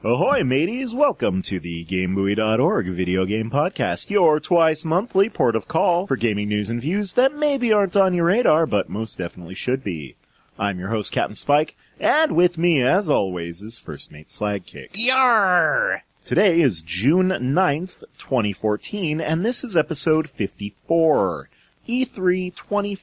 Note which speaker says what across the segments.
Speaker 1: Ahoy, mateys! Welcome to the GameBuoy.org video game podcast, your twice-monthly port of call for gaming news and views that maybe aren't on your radar, but most definitely should be. I'm your host, Captain Spike, and with me, as always, is First Mate Slagkick.
Speaker 2: Yarr!
Speaker 1: Today is June 9th, 2014, and this is episode 54, E3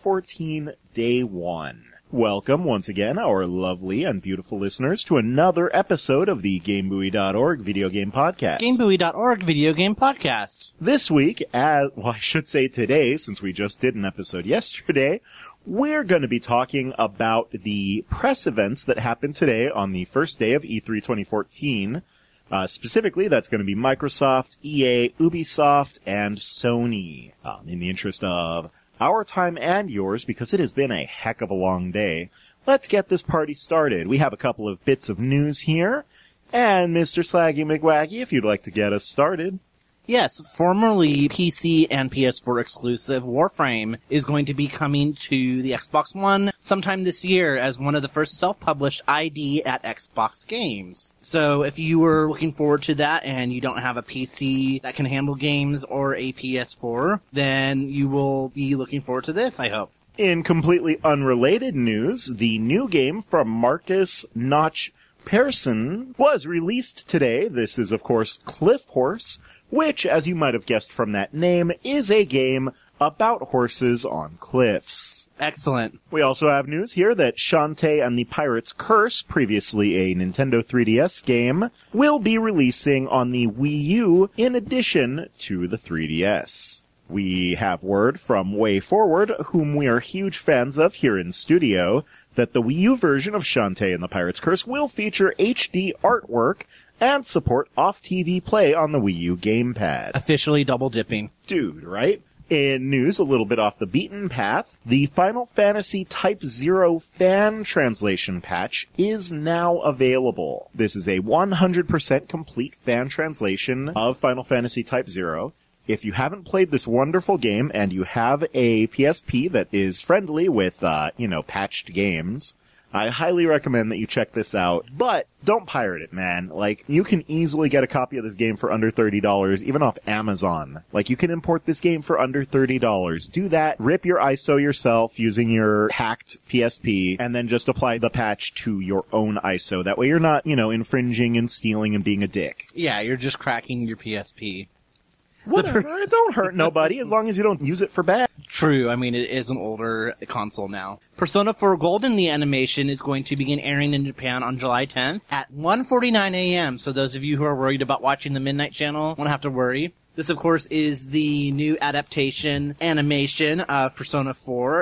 Speaker 1: 2014 Day 1. Welcome once again, our lovely and beautiful listeners, to another episode of the GameBuoy.org video game podcast.
Speaker 2: GameBuoy.org video game podcast.
Speaker 1: This week, I should say today, since we just did an episode yesterday, we're going to be talking about the press events that happened today on the first day of E3 2014. Specifically, that's going to be Microsoft, EA, Ubisoft, and Sony. In the interest of our time and yours, because it has been a heck of a long day, let's get this party started. We have a couple of bits of news here, and Mr. Slaggy McWaggy, if you'd like to get us started.
Speaker 2: Yes, formerly PC and PS4 exclusive, Warframe is going to be coming to the Xbox One sometime this year as one of the first self-published ID at Xbox games. So if you were looking forward to that and you don't have a PC that can handle games or a PS4, then you will be looking forward to this, I hope.
Speaker 1: In completely unrelated news, the new game from Marcus Notch Persson was released today. This is, of course, Cliff Horse, which, as you might have guessed from that name, is a game about horses on cliffs.
Speaker 2: Excellent.
Speaker 1: We also have news here that Shantae and the Pirate's Curse, previously a Nintendo 3DS game, will be releasing on the Wii U in addition to the 3DS. We have word from WayForward, whom we are huge fans of here in studio, that the Wii U version of Shantae and the Pirate's Curse will feature HD artwork and support off-TV play on the Wii U gamepad.
Speaker 2: Officially double dipping.
Speaker 1: Dude, right? In news a little bit off the beaten path, the Final Fantasy Type 0 fan translation patch is now available. This is a 100% complete fan translation of Final Fantasy Type 0. If you haven't played this wonderful game and you have a PSP that is friendly with, patched games, I highly recommend that you check this out, but don't pirate it, man. Like, you can easily get a copy of this game for under $30, even off Amazon. Like, you can import this game for under $30. Do that, rip your ISO yourself using your hacked PSP, and then just apply the patch to your own ISO. That way you're not, infringing and stealing and being a dick.
Speaker 2: Yeah, you're just cracking your PSP.
Speaker 1: Whatever, it don't hurt nobody, as long as you don't use it for bad.
Speaker 2: True, I mean, it is an older console now. Persona 4 Golden, the animation, is going to begin airing in Japan on July 10th at 1:49 a.m., so those of you who are worried about watching the Midnight Channel won't have to worry. This, of course, is the new adaptation animation of Persona 4.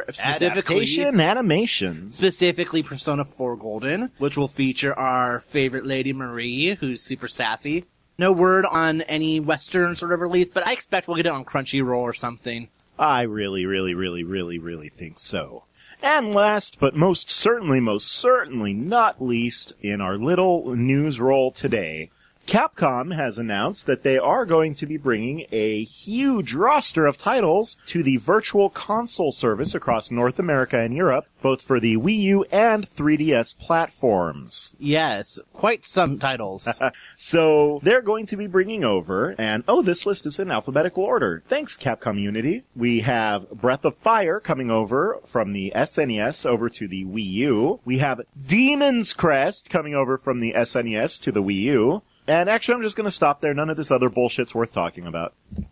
Speaker 2: Specifically Persona 4 Golden, which will feature our favorite Lady Marie, who's super sassy. No word on any Western sort of release, but I expect we'll get it on Crunchyroll or something.
Speaker 1: I really think so. And last, but most certainly not least, in our little news roll today, Capcom has announced that they are going to be bringing a huge roster of titles to the Virtual Console service across North America and Europe, both for the Wii U and 3DS platforms.
Speaker 2: Yes, quite some titles.
Speaker 1: So, they're going to be bringing over, and this list is in alphabetical order. Thanks, Capcom Unity. We have Breath of Fire coming over from the SNES over to the Wii U. We have Demon's Crest coming over from the SNES to the Wii U. And actually, I'm just going to stop there. None of this other bullshit's worth talking about.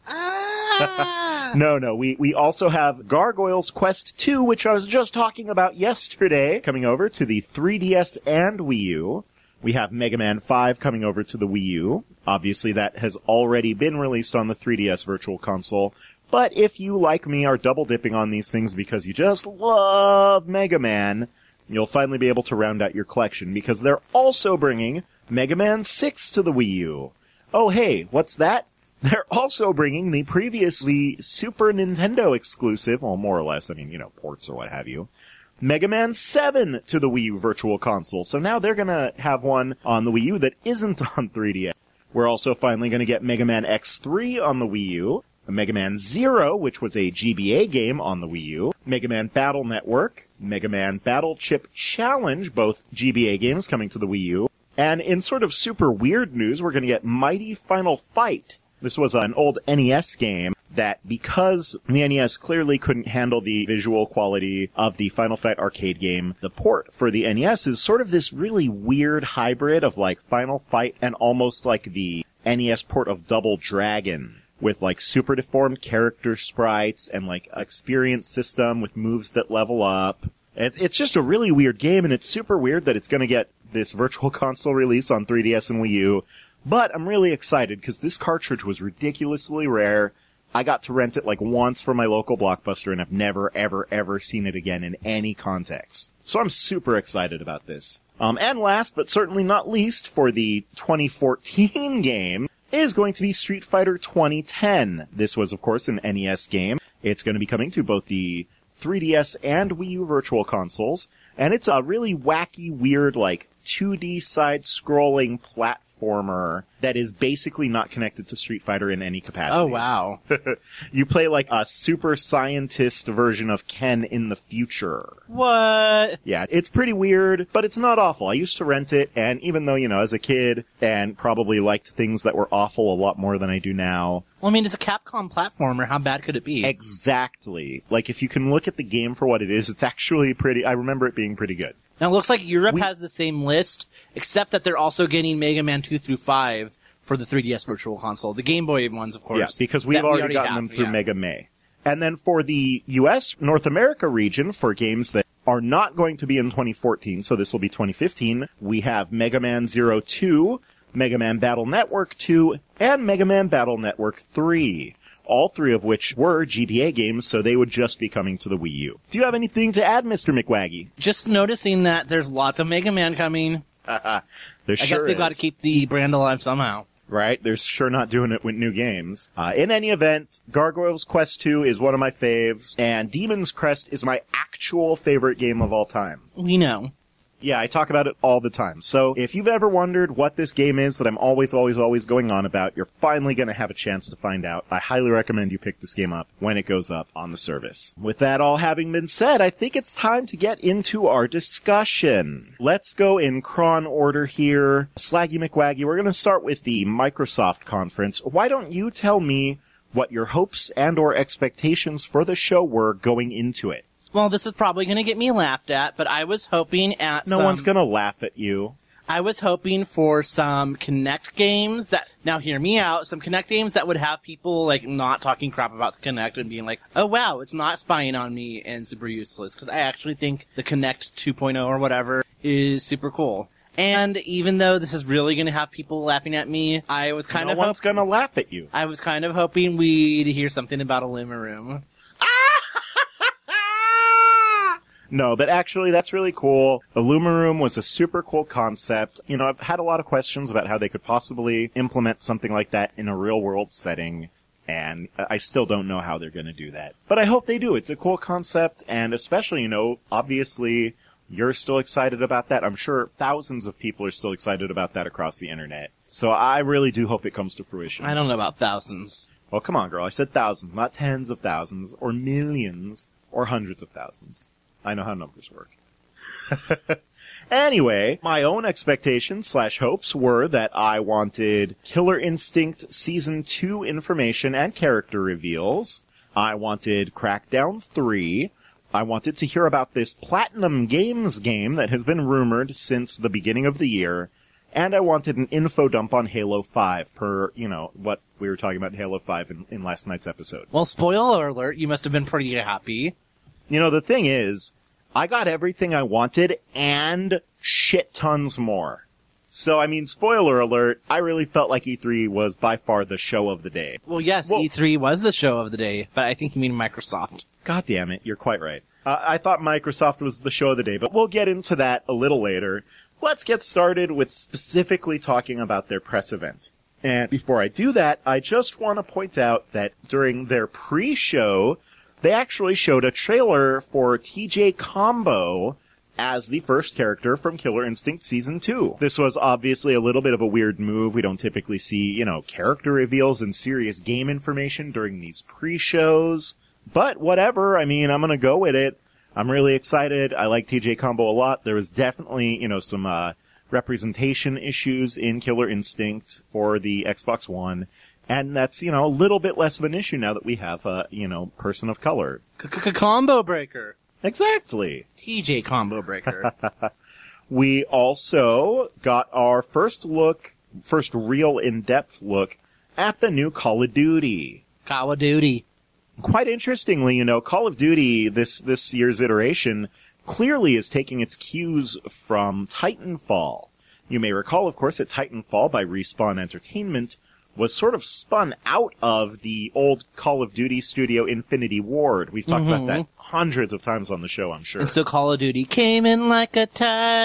Speaker 1: No. We also have Gargoyle's Quest 2, which I was just talking about yesterday, coming over to the 3DS and Wii U. We have Mega Man 5 coming over to the Wii U. Obviously, that has already been released on the 3DS Virtual Console. But if you, like me, are double dipping on these things because you just love Mega Man, you'll finally be able to round out your collection, because they're also bringing Mega Man 6 to the Wii U. Oh, hey, what's that? They're also bringing the previously Super Nintendo exclusive, well, more or less, ports or what have you, Mega Man 7 to the Wii U Virtual Console. So now they're gonna have one on the Wii U that isn't on 3DS. We're also finally gonna get Mega Man X3 on the Wii U, Mega Man Zero, which was a GBA game on the Wii U, Mega Man Battle Network, Mega Man Battle Chip Challenge, both GBA games coming to the Wii U, And in sort of super weird news, we're going to get Mighty Final Fight. This was an old NES game that, because the NES clearly couldn't handle the visual quality of the Final Fight arcade game, the port for the NES is sort of this really weird hybrid of like Final Fight and almost like the NES port of Double Dragon, with like super deformed character sprites and like experience system with moves that level up. It's just a really weird game, and it's super weird that it's going to get this virtual console release on 3DS and Wii U. But I'm really excited because this cartridge was ridiculously rare. I got to rent it like once from my local Blockbuster, and I've never, ever, ever seen it again in any context. So I'm super excited about this. And last, but certainly not least, for the 2014 game is going to be Street Fighter 2010. This was, of course, an NES game. It's going to be coming to both the 3DS and Wii U virtual consoles. And it's a really wacky, weird, like, 2D side-scrolling platformer that is basically not connected to Street Fighter in any capacity.
Speaker 2: Oh, wow.
Speaker 1: You play like a super scientist version of Ken in the future.
Speaker 2: What?
Speaker 1: Yeah, it's pretty weird, but it's not awful. I used to rent it, and even though, as a kid, and probably liked things that were awful a lot more than I do now.
Speaker 2: Well, I mean, it's a Capcom platformer. How bad could it be?
Speaker 1: Exactly. Like, if you can look at the game for what it is, it's actually I remember it being pretty good.
Speaker 2: Now, it looks like Europe has the same list, except that they're also getting Mega Man 2 through 5 for the 3DS Virtual Console. The Game Boy ones, of course.
Speaker 1: Yeah, because we've already gotten them through Mega May. And then for the US, North America region, for games that are not going to be in 2014, so this will be 2015, we have Mega Man 02, Mega Man Battle Network 2, and Mega Man Battle Network 3. All three of which were GBA games, so they would just be coming to the Wii U. Do you have anything to add, Mr. McWaggy?
Speaker 2: Just noticing that there's lots of Mega Man coming. I guess they've got to keep the brand alive somehow.
Speaker 1: Right? They're sure not doing it with new games. In any event, Gargoyle's Quest 2 is one of my faves, and Demon's Crest is my actual favorite game of all time.
Speaker 2: We know.
Speaker 1: Yeah, I talk about it all the time. So if you've ever wondered what this game is that I'm always going on about, you're finally going to have a chance to find out. I highly recommend you pick this game up when it goes up on the service. With that all having been said, I think it's time to get into our discussion. Let's go in chron order here. Slaggy McWaggy, we're going to start with the Microsoft conference. Why don't you tell me what your hopes and or expectations for the show were going into it?
Speaker 2: Well, this is probably going to get me laughed at, but I was hoping at
Speaker 1: No one's going to laugh at you.
Speaker 2: I was hoping for some Kinect games that, now hear me out, some Kinect games that would have people, like, not talking crap about the Kinect and being like, oh wow, it's not spying on me and super useless, because I actually think the Kinect 2.0 or whatever is super cool. And even though this is really going to have people laughing at me, I was kind of...
Speaker 1: No one's going to laugh at you.
Speaker 2: I was kind of hoping we'd hear something about Illumaroom.
Speaker 1: No, but actually that's really cool. Illumaroom was a super cool concept. I've had a lot of questions about how they could possibly implement something like that in a real world setting, and I still don't know how they're going to do that. But I hope they do. It's a cool concept, and especially, obviously you're still excited about that. I'm sure thousands of people are still excited about that across the internet. So I really do hope it comes to fruition.
Speaker 2: I don't know about thousands.
Speaker 1: Well, come on, girl. I said thousands, not tens of thousands, or millions, or hundreds of thousands. I know how numbers work. Anyway, my own expectations / hopes were that I wanted Killer Instinct Season 2 information and character reveals. I wanted Crackdown 3. I wanted to hear about this Platinum Games game that has been rumored since the beginning of the year. And I wanted an info dump on Halo 5 per, what we were talking about Halo 5 in last night's episode.
Speaker 2: Well, spoiler alert, you must have been pretty happy.
Speaker 1: The thing is, I got everything I wanted and shit tons more. So, spoiler alert, I really felt like E3 was by far the show of the day.
Speaker 2: Well, yes, E3 was the show of the day, but I think you mean Microsoft.
Speaker 1: God damn it, you're quite right. I thought Microsoft was the show of the day, but we'll get into that a little later. Let's get started with specifically talking about their press event. And before I do that, I just want to point out that during their pre-show, they actually showed a trailer for TJ Combo as the first character from Killer Instinct Season 2. This was obviously a little bit of a weird move. We don't typically see, character reveals and serious game information during these pre-shows. But whatever, I'm gonna go with it. I'm really excited. I like TJ Combo a lot. There was definitely, some representation issues in Killer Instinct for the Xbox One. And that's, a little bit less of an issue now that we have a, person of color.
Speaker 2: Combo breaker.
Speaker 1: Exactly.
Speaker 2: TJ combo breaker.
Speaker 1: We also got our first real in-depth look at the new Call of Duty.
Speaker 2: Call of Duty.
Speaker 1: Quite interestingly, Call of Duty, this year's iteration, clearly is taking its cues from Titanfall. You may recall, of course, that Titanfall by Respawn Entertainment was sort of spun out of the old Call of Duty studio Infinity Ward. We've talked about that hundreds of times on the show, I'm sure.
Speaker 2: And so Call of Duty came in like a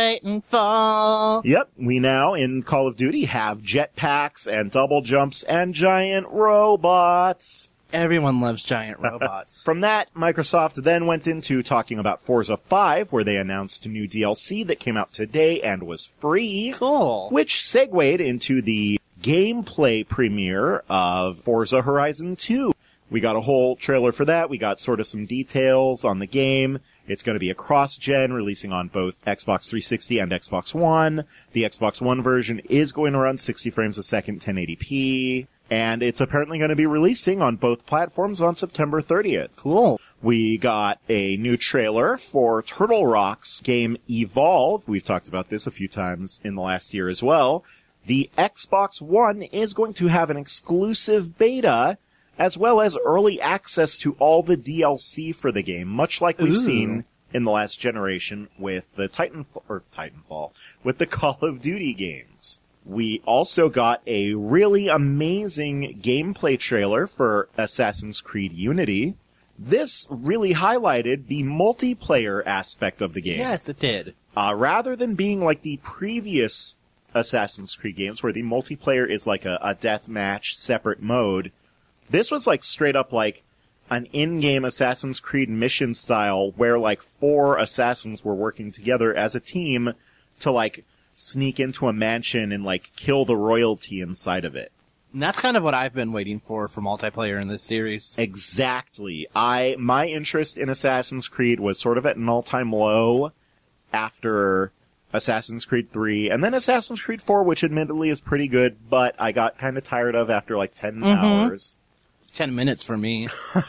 Speaker 2: Titanfall.
Speaker 1: Yep, we now in Call of Duty have jetpacks and double jumps and giant robots.
Speaker 2: Everyone loves giant robots.
Speaker 1: From that, Microsoft then went into talking about Forza 5, where they announced new DLC that came out today and was free.
Speaker 2: Cool.
Speaker 1: Which segued into the gameplay premiere of Forza Horizon 2. We got a whole trailer for that. We got sort of some details on the game. It's going to be a cross-gen, releasing on both Xbox 360 and Xbox One. The Xbox One version is going to run 60 frames a second, 1080p. And it's apparently going to be releasing on both platforms on September 30th.
Speaker 2: Cool.
Speaker 1: We got a new trailer for Turtle Rock's game Evolve. We've talked about this a few times in the last year as well. The Xbox One is going to have an exclusive beta, as well as early access to all the DLC for the game, much like we've seen in the last generation with the Titanfall, with the Call of Duty games. We also got a really amazing gameplay trailer for Assassin's Creed Unity. This really highlighted the multiplayer aspect of the game.
Speaker 2: Yes, it did.
Speaker 1: Rather than being like the previous Assassin's Creed games where the multiplayer is like a deathmatch separate mode, this was like straight up like an in-game Assassin's Creed mission style where like 4 assassins were working together as a team to like sneak into a mansion and like kill the royalty inside of it.
Speaker 2: And that's kind of what I've been waiting for multiplayer in this series.
Speaker 1: Exactly. My interest in Assassin's Creed was sort of at an all-time low after Assassin's Creed 3, and then Assassin's Creed 4, which admittedly is pretty good, but I got kind of tired of after like 10 hours.
Speaker 2: 10 minutes for me.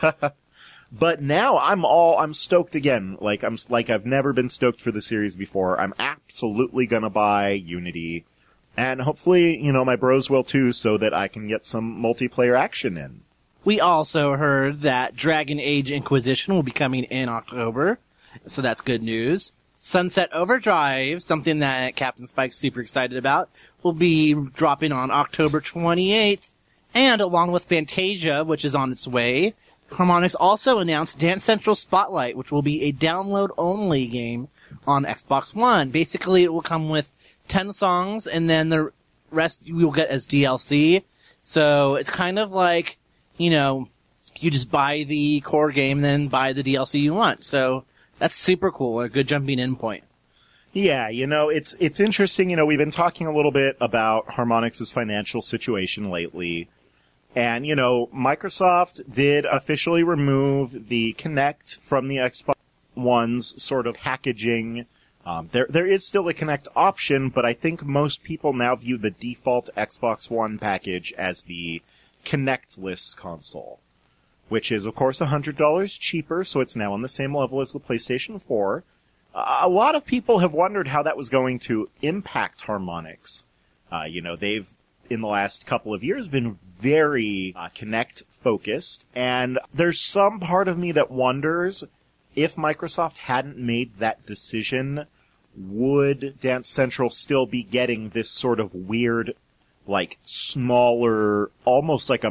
Speaker 1: But now I'm stoked again. Like I've never been stoked for the series before. I'm absolutely gonna buy Unity. And hopefully, my bros will too, so that I can get some multiplayer action in.
Speaker 2: We also heard that Dragon Age Inquisition will be coming in October, so that's good news. Sunset Overdrive, something that Captain Spike's super excited about, will be dropping on October 28th. And along with Fantasia, which is on its way, Harmonix also announced Dance Central Spotlight, which will be a download-only game on Xbox One. Basically, it will come with 10 songs, and then the rest you will get as DLC. So it's kind of like, you just buy the core game, then buy the DLC you want. So that's super cool, a good jumping in point.
Speaker 1: Yeah, it's interesting. We've been talking a little bit about Harmonix's financial situation lately. And, Microsoft did officially remove the Kinect from the Xbox One's sort of packaging. There is still a Kinect option, but I think most people now view the default Xbox One package as the Kinect-less console, which is, of course, $100 cheaper, so it's now on the same level as the PlayStation 4. A lot of people have wondered how that was going to impact Harmonix. They've, in the last couple of years, been very Kinect-focused, and there's some part of me that wonders if Microsoft hadn't made that decision, would Dance Central still be getting this sort of weird, like, smaller, almost like a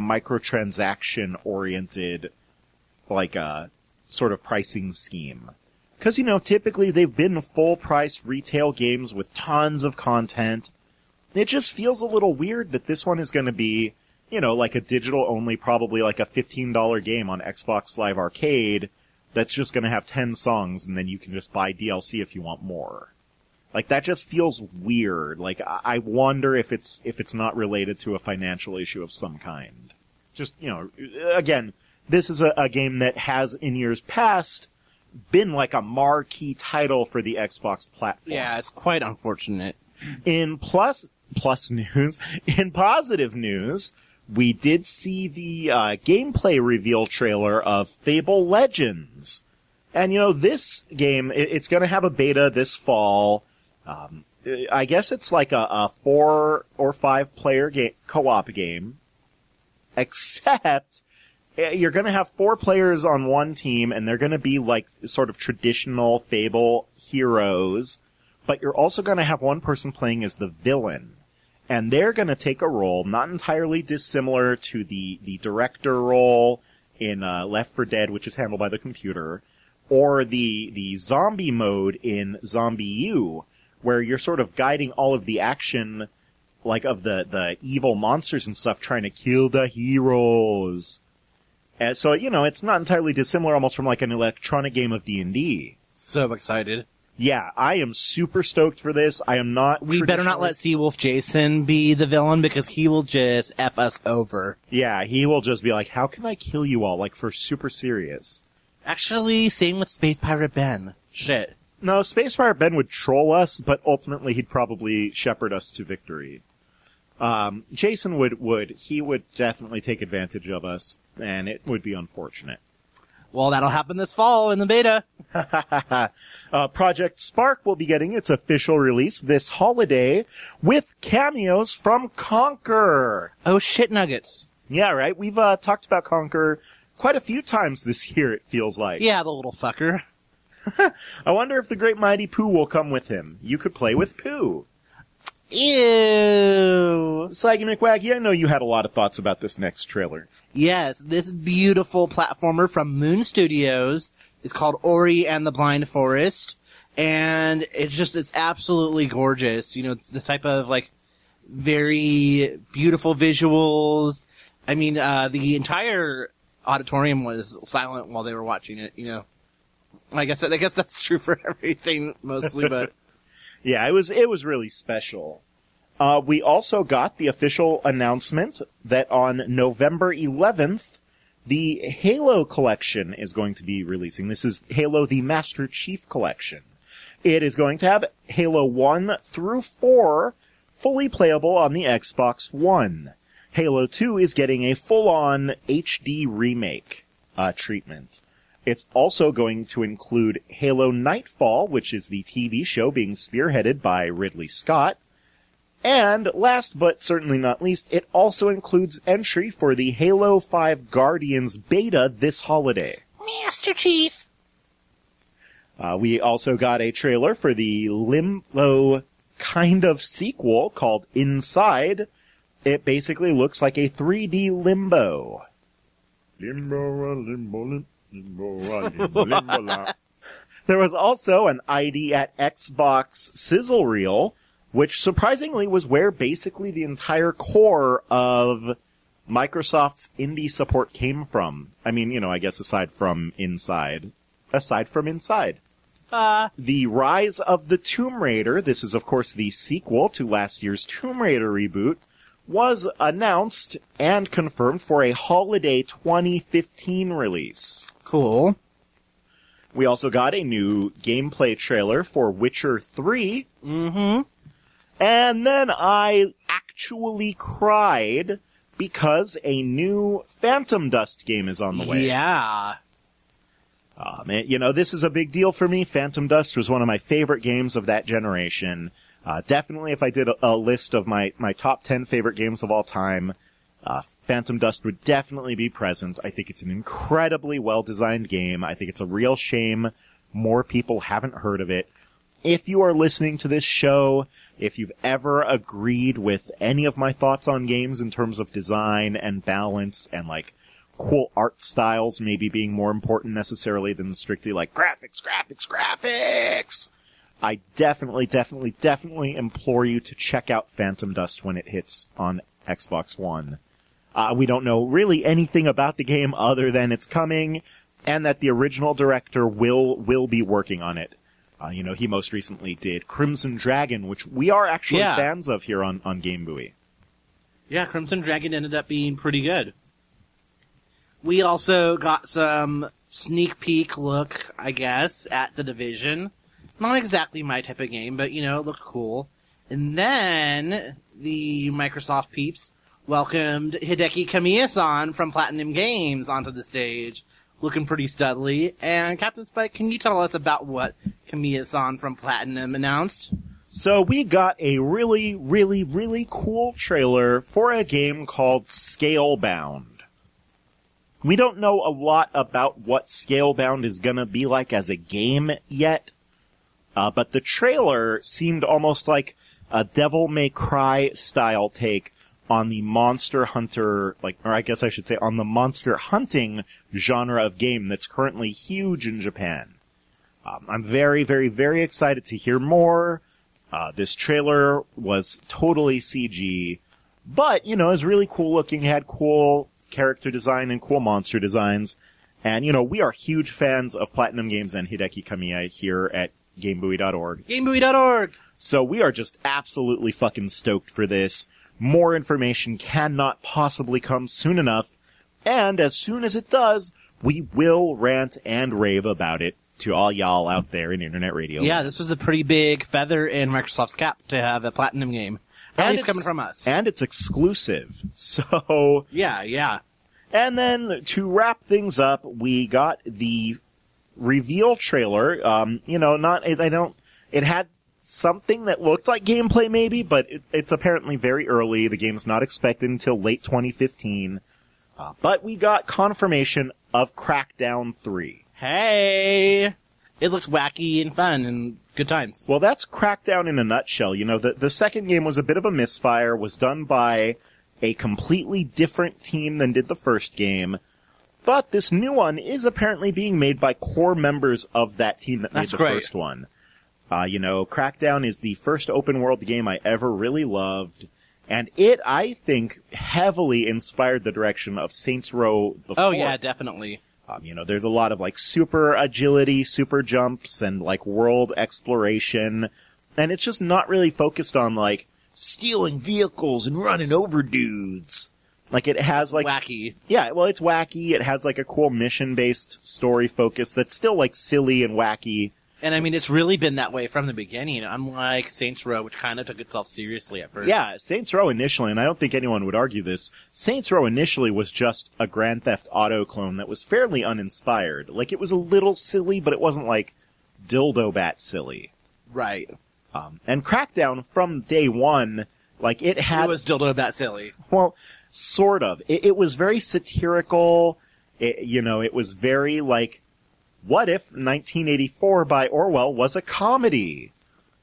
Speaker 1: microtransaction-oriented, like a sort of pricing scheme? Because, typically they've been full-price retail games with tons of content. It just feels a little weird that this one is going to be, like a digital-only, probably like a $15 game on Xbox Live Arcade that's just going to have 10 songs, and then you can just buy DLC if you want more. Like, that just feels weird. Like, I wonder if it's not related to a financial issue of some kind. Just, again, this is a game that has, in years past, been like a marquee title for the Xbox platform.
Speaker 2: Yeah, it's quite unfortunate.
Speaker 1: In plus news, in positive news, we did see the gameplay reveal trailer of Fable Legends. And, this game, it's going to have a beta this fall. I guess it's like a 4 or 5 player co-op game. Except, you're going to have 4 players on one team, and they're going to be like sort of traditional Fable heroes. But you're also going to have one person playing as the villain. And they're going to take a role not entirely dissimilar to the director role in Left 4 Dead, which is handled by the computer, or the zombie mode in Zombie U, where you're sort of guiding all of the action, like of the evil monsters and stuff, trying to kill the heroes. And so, it's not entirely dissimilar almost from like an electronic game of D&D.
Speaker 2: So excited.
Speaker 1: Yeah, I am super stoked for this. I am not...
Speaker 2: We better not let Seawolf Jason be the villain, because he will just F us over.
Speaker 1: Yeah, he will just be like, how can I kill you all? Like, for super serious.
Speaker 2: Actually, same with Space Pirate Ben. Shit.
Speaker 1: No, Space Pirate Ben would troll us, but ultimately he'd probably shepherd us to victory. Jason would definitely take advantage of us, and it would be unfortunate.
Speaker 2: Well, that'll happen this fall in the beta.
Speaker 1: Project Spark will be getting its official release this holiday with cameos from Conker.
Speaker 2: Oh, shit nuggets.
Speaker 1: Yeah, right? We've talked about Conker quite a few times this year, it feels like.
Speaker 2: Yeah, the little fucker.
Speaker 1: I wonder if the Great Mighty Pooh will come with him. You could play with Pooh.
Speaker 2: Ew.
Speaker 1: Saggy McWaggy, I know you had a lot of thoughts about this next trailer.
Speaker 2: Yes, this beautiful platformer from Moon Studios is called Ori and the Blind Forest, and it's absolutely gorgeous. It's the type of, like, very beautiful visuals. I mean, the entire auditorium was silent while they were watching it, I guess that's true for everything, mostly, but...
Speaker 1: Yeah, it was really special. We also got the official announcement that on November 11th, the Halo Collection is going to be releasing. This is Halo the Master Chief Collection. It is going to have Halo 1 through 4 fully playable on the Xbox One. Halo 2 is getting a full-on HD remake treatment. It's also going to include Halo Nightfall, which is the TV show being spearheaded by Ridley Scott. And last but certainly not least, it also includes entry for the Halo 5 Guardians beta this holiday.
Speaker 2: Master Chief!
Speaker 1: We also got a trailer for the Limbo kind of sequel called Inside. It basically looks like a 3D Limbo. Limbo. There was also an ID at Xbox sizzle reel, which surprisingly was where basically the entire core of Microsoft's indie support came from. I mean, I guess aside from Inside. The Rise of the Tomb Raider, this is of course the sequel to last year's Tomb Raider reboot, was announced and confirmed for a holiday 2015 release.
Speaker 2: Cool.
Speaker 1: We also got a new gameplay trailer for Witcher 3.
Speaker 2: Mm-hmm.
Speaker 1: And then I actually cried because a new Phantom Dust game is on the way.
Speaker 2: Yeah.
Speaker 1: Oh, man, this is a big deal for me. Phantom Dust was one of my favorite games of that generation. Definitely if I did a list of my top 10 favorite games of all time, Phantom Dust would definitely be present. I think it's an incredibly well-designed game. I think it's a real shame more people haven't heard of it. If you are listening to this show, if you've ever agreed with any of my thoughts on games in terms of design and balance and, like, cool art styles maybe being more important necessarily than strictly, like, graphics, I definitely implore you to check out Phantom Dust when it hits on Xbox One. We don't know really anything about the game other than it's coming, and that the original director will be working on it. He most recently did Crimson Dragon, which we are actually fans of here on Game Buoy.
Speaker 2: Yeah, Crimson Dragon ended up being pretty good. We also got some sneak peek look, I guess, at The Division. Not exactly my type of game, but, it looked cool. And then the Microsoft peeps welcomed Hideki Kamiya-san from Platinum Games onto the stage, looking pretty studly. And Captain Spike, can you tell us about what Kamiya-san from Platinum announced?
Speaker 1: So we got a really, really, really cool trailer for a game called Scalebound. We don't know a lot about what Scalebound is gonna be like as a game yet, but the trailer seemed almost like a Devil May Cry style take on the Monster Hunter, or I guess I should say on the monster hunting genre of game that's currently huge in Japan. I'm very, very, very excited to hear more. This trailer was totally CG, but, it was really cool looking, had cool character design and cool monster designs. And, we are huge fans of Platinum Games and Hideki Kamiya here at GameBuoy.org.
Speaker 2: GameBuoy.org!
Speaker 1: So we are just absolutely fucking stoked for this. More information cannot possibly come soon enough. And as soon as it does, we will rant and rave about it to all y'all out there in internet radio.
Speaker 2: Yeah, this was a pretty big feather in Microsoft's cap to have a Platinum game. At least coming from us.
Speaker 1: And it's exclusive. So...
Speaker 2: Yeah.
Speaker 1: And then, to wrap things up, we got the reveal trailer. It had something that looked like gameplay maybe, but it's apparently very early. The game's not expected until late 2015. But we got confirmation of Crackdown 3.
Speaker 2: Hey! It looks wacky and fun and good times.
Speaker 1: Well, that's Crackdown in a nutshell. The second game was a bit of a misfire, was done by a completely different team than did the first game. But this new one is apparently being made by core members of that team that made the first one. Crackdown is the first open world game I ever really loved. And it, I think, heavily inspired the direction of Saints Row the 4th.
Speaker 2: Oh yeah, definitely.
Speaker 1: There's a lot of super agility, super jumps, and world exploration. And it's just not really focused on stealing vehicles and running over dudes. It has
Speaker 2: wacky.
Speaker 1: Yeah, well, it's wacky. It has a cool mission-based story focus that's still silly and wacky.
Speaker 2: And I mean, it's really been that way from the beginning, unlike Saints Row, which kind of took itself seriously at first.
Speaker 1: Yeah, Saints Row initially, and I don't think anyone would argue this, Saints Row initially was just a Grand Theft Auto clone that was fairly uninspired. It was a little silly, but it wasn't dildo bat silly.
Speaker 2: Right.
Speaker 1: And Crackdown, from day one, it
Speaker 2: was dildo bat silly.
Speaker 1: Well, sort of. It was very satirical. It was very what if 1984 by Orwell was a comedy?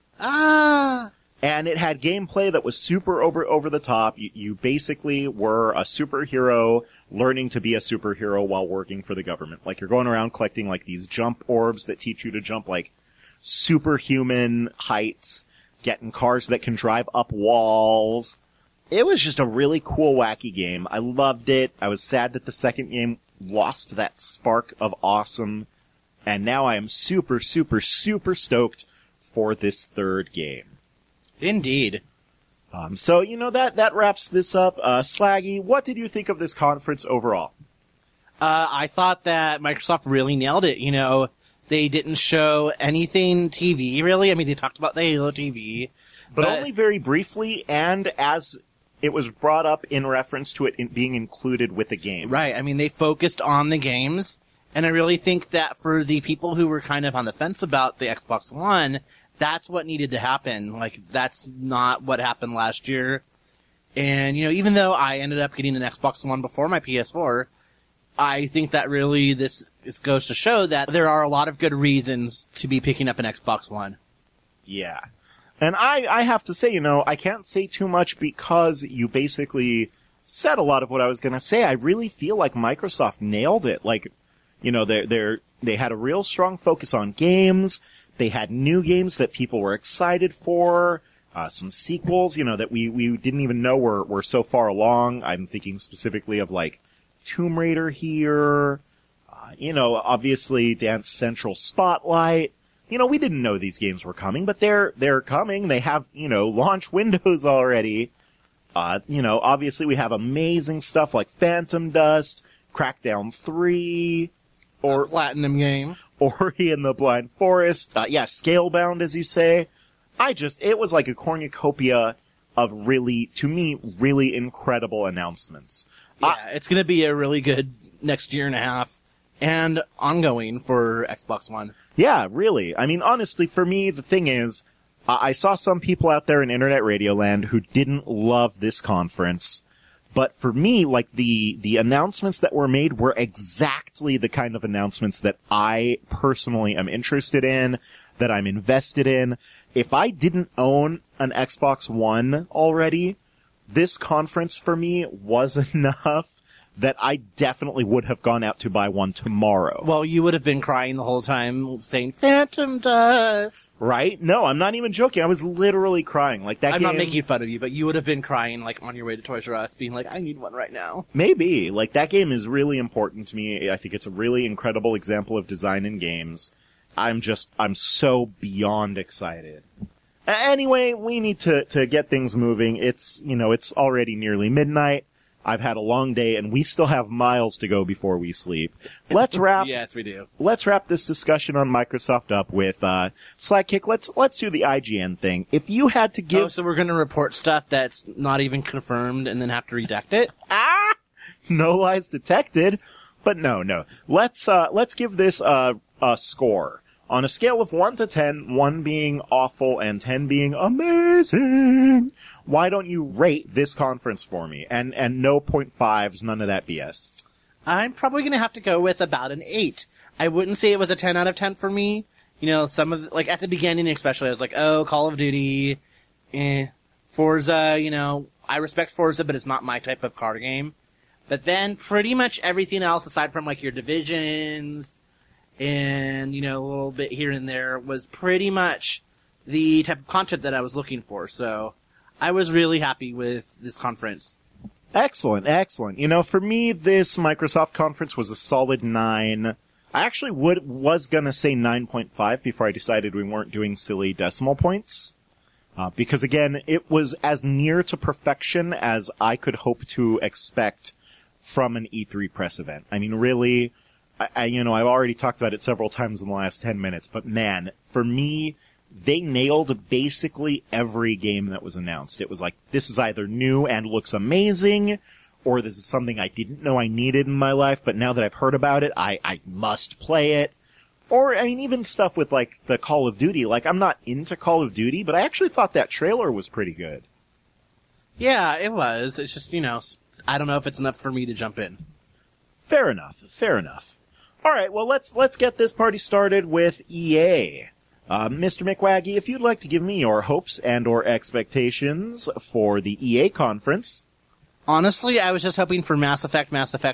Speaker 2: Ah!
Speaker 1: And it had gameplay that was super over the top. You basically were a superhero learning to be a superhero while working for the government. You're going around collecting these jump orbs that teach you to jump superhuman heights, getting cars that can drive up walls. It was just a really cool, wacky game. I loved it. I was sad that the second game lost that spark of awesome. And now I am super, super, super stoked for this third game.
Speaker 2: Indeed.
Speaker 1: So, that wraps this up. Slaggy, what did you think of this conference overall?
Speaker 2: I thought that Microsoft really nailed it. They didn't show anything TV, really. I mean, they talked about the Halo TV.
Speaker 1: But only very briefly, and as it was brought up in reference to it being included with the game.
Speaker 2: Right. I mean, they focused on the games. And I really think that for the people who were kind of on the fence about the Xbox One, that's what needed to happen. That's not what happened last year. And, even though I ended up getting an Xbox One before my PS4, I think that really this goes to show that there are a lot of good reasons to be picking up an Xbox One.
Speaker 1: Yeah. And I have to say, I can't say too much because you basically said a lot of what I was going to say. I really feel like Microsoft nailed it. They had a real strong focus on games. They had new games that people were excited for. Some sequels, that we didn't even know were so far along. I'm thinking specifically of Tomb Raider here. Obviously Dance Central Spotlight. We didn't know these games were coming, but they're coming. They have, launch windows already. Obviously we have amazing stuff like Phantom Dust, Crackdown 3, or
Speaker 2: Platinum game.
Speaker 1: Ori and the Blind Forest. Scalebound, as you say. it was like a cornucopia of to me, really incredible announcements.
Speaker 2: Yeah, it's going to be a really good next year and a half and ongoing for Xbox One.
Speaker 1: Yeah, really. I mean, honestly, for me, the thing is, I saw some people out there in Internet Radio Land who didn't love this conference. But for me, like, the announcements that were made were exactly the kind of announcements that I personally am interested in, that I'm invested in. If I didn't own an Xbox One already, this conference for me was enough that I definitely would have gone out to buy one tomorrow.
Speaker 2: Well, you would have been crying the whole time saying, Phantom Dust!
Speaker 1: Right? No, I'm not even joking. I was literally crying. Like, that
Speaker 2: I'm
Speaker 1: game...
Speaker 2: not making fun of you, but you would have been crying, like, on your way to Toys R Us, being like, I need one right now.
Speaker 1: Maybe. Like, that game is really important to me. I think it's a really incredible example of design in games. I'm so beyond excited. Anyway, we need to get things moving. It's already nearly midnight. I've had a long day, and we still have miles to go before we sleep. Let's wrap.
Speaker 2: Yes, we do.
Speaker 1: Let's wrap this discussion on Microsoft up with Slackkick. Let's do the IGN thing. If you had to give,
Speaker 2: so we're going to report stuff that's not even confirmed, and then have to redact it.
Speaker 1: No lies detected. But no. Let's give this a score on a scale of 1 to 10. 1 being awful and 10 being amazing. Why don't you rate this conference for me? And no 0.5s, none of that BS.
Speaker 2: I'm probably going to have to go with about an 8. I wouldn't say it was a 10 out of 10 for me. You know, some of, like, at the beginning especially, I was like, oh, Call of Duty, Forza, you know, I respect Forza, but it's not my type of car game. But then pretty much everything else, aside from, like, your Divisions, and, you know, a little bit here and there, was pretty much the type of content that I was looking for, so I was really happy with this conference.
Speaker 1: Excellent. You know, for me, this Microsoft conference was a solid 9. I actually was gonna say 9.5 before I decided we weren't doing silly decimal points. Because again, it was as near to perfection as I could hope to expect from an E3 press event. I mean, really, I've already talked about it several times in the last 10 minutes, but man, for me, they nailed basically every game that was announced. It was like, this is either new and looks amazing, or this is something I didn't know I needed in my life, but now that I've heard about it, I must play it. Or, I mean, even stuff with, like, the Call of Duty. Like, I'm not into Call of Duty, but I actually thought that trailer was pretty good.
Speaker 2: Yeah, it was. It's just, I don't know if it's enough for me to jump in.
Speaker 1: Fair enough. Alright, well, let's get this party started with EA. Mr. McWaggy, if you'd like to give me your hopes and or expectations for the EA conference.
Speaker 2: Honestly, I was just hoping for Mass Effect.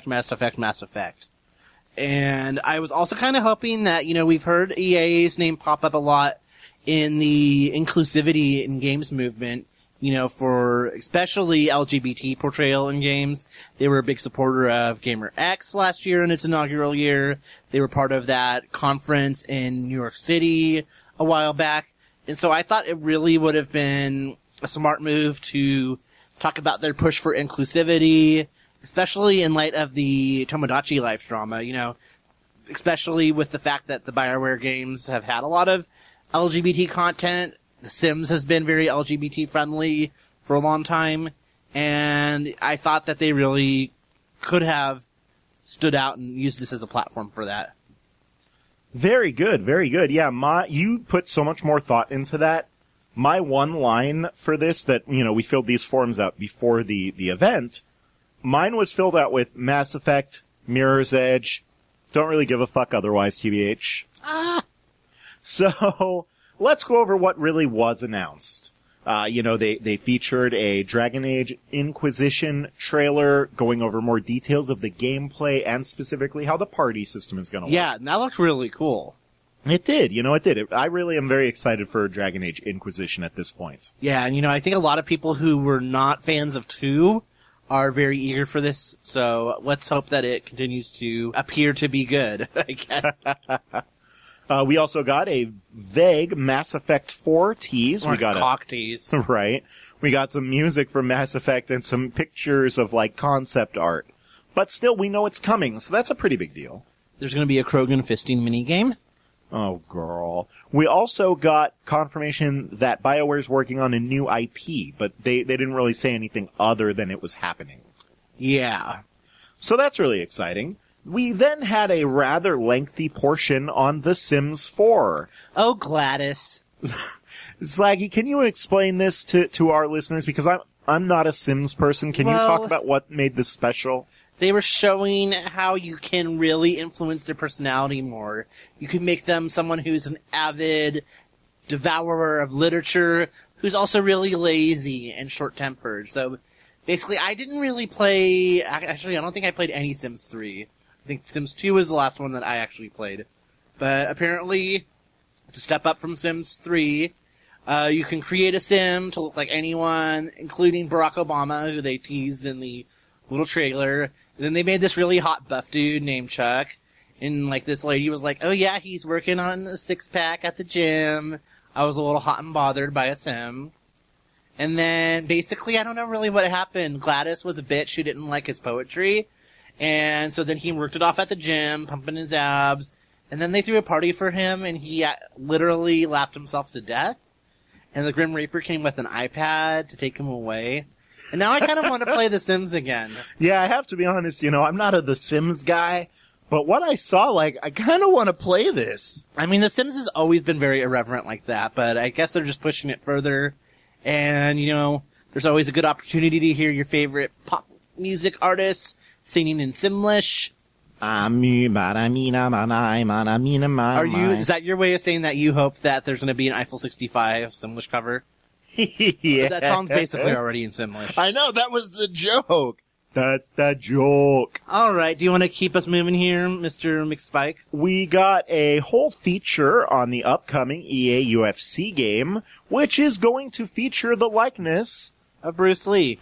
Speaker 2: And I was also kind of hoping that, we've heard EA's name pop up a lot in the inclusivity in games movement, for especially LGBT portrayal in games. They were a big supporter of GamerX last year in its inaugural year. They were part of that conference in New York City a while back. And so I thought it really would have been a smart move to talk about their push for inclusivity, especially in light of the Tomodachi Life drama, especially with the fact that the BioWare games have had a lot of LGBT content. The Sims has been very LGBT friendly for a long time, and I thought that they really could have stood out and used this as a platform for that.
Speaker 1: Very good. Yeah, you put so much more thought into that. My one line for this that, we filled these forms out before the event, mine was filled out with Mass Effect, Mirror's Edge, don't really give a fuck otherwise, TBH. So, let's go over what really was announced. They featured a Dragon Age Inquisition trailer going over more details of the gameplay and specifically how the party system is going to work.
Speaker 2: Yeah, that looked really cool.
Speaker 1: It did. It did. I really am very excited for Dragon Age Inquisition at this point.
Speaker 2: Yeah, and I think a lot of people who were not fans of 2 are very eager for this, so let's hope that it continues to appear to be good, I guess.
Speaker 1: We also got a vague Mass Effect 4 tease.
Speaker 2: We got cock tease.
Speaker 1: Right. We got some music from Mass Effect and some pictures of, concept art. But still, we know it's coming, so that's a pretty big deal.
Speaker 2: There's going to be a Krogan fisting minigame.
Speaker 1: Oh, girl. We also got confirmation that BioWare's working on a new IP, but they didn't really say anything other than it was happening.
Speaker 2: Yeah.
Speaker 1: So that's really exciting. We then had a rather lengthy portion on The Sims 4.
Speaker 2: Oh, Gladys.
Speaker 1: Slaggy, can you explain this to our listeners? Because I'm not a Sims person. Can you talk about what made this special?
Speaker 2: They were showing how you can really influence their personality more. You can make them someone who's an avid devourer of literature, who's also really lazy and short-tempered. So basically, I didn't really play... Actually, I don't think I played any Sims 3. I think Sims 2 was the last one that I actually played. But apparently, to step up from Sims 3, you can create a Sim to look like anyone, including Barack Obama, who they teased in the little trailer. And then they made this really hot buff dude named Chuck. And like this lady was like, oh yeah, he's working on the 6-pack at the gym. I was a little hot and bothered by a Sim. And then basically, I don't know really what happened. Gladys was a bitch who didn't like his poetry. And so then he worked it off at the gym, pumping his abs. And then they threw a party for him and he literally laughed himself to death. And the Grim Reaper came with an iPad to take him away. And now I kind of want to play The Sims again.
Speaker 1: Yeah, I have to be honest, I'm not a The Sims guy, but what I saw, I kind of want to play this.
Speaker 2: I mean, The Sims has always been very irreverent like that, but I guess they're just pushing it further. And, there's always a good opportunity to hear your favorite pop music artists singing in Simlish. Is that your way of saying that you hope that there's going to be an Eiffel 65 Simlish cover?
Speaker 1: Yeah.
Speaker 2: That song's basically already in Simlish.
Speaker 1: I know, that was the joke. That's the joke.
Speaker 2: Alright, do you want to keep us moving here, Mr. McSpike?
Speaker 1: We got a whole feature on the upcoming EA UFC game, which is going to feature the likeness
Speaker 2: Of Bruce Lee.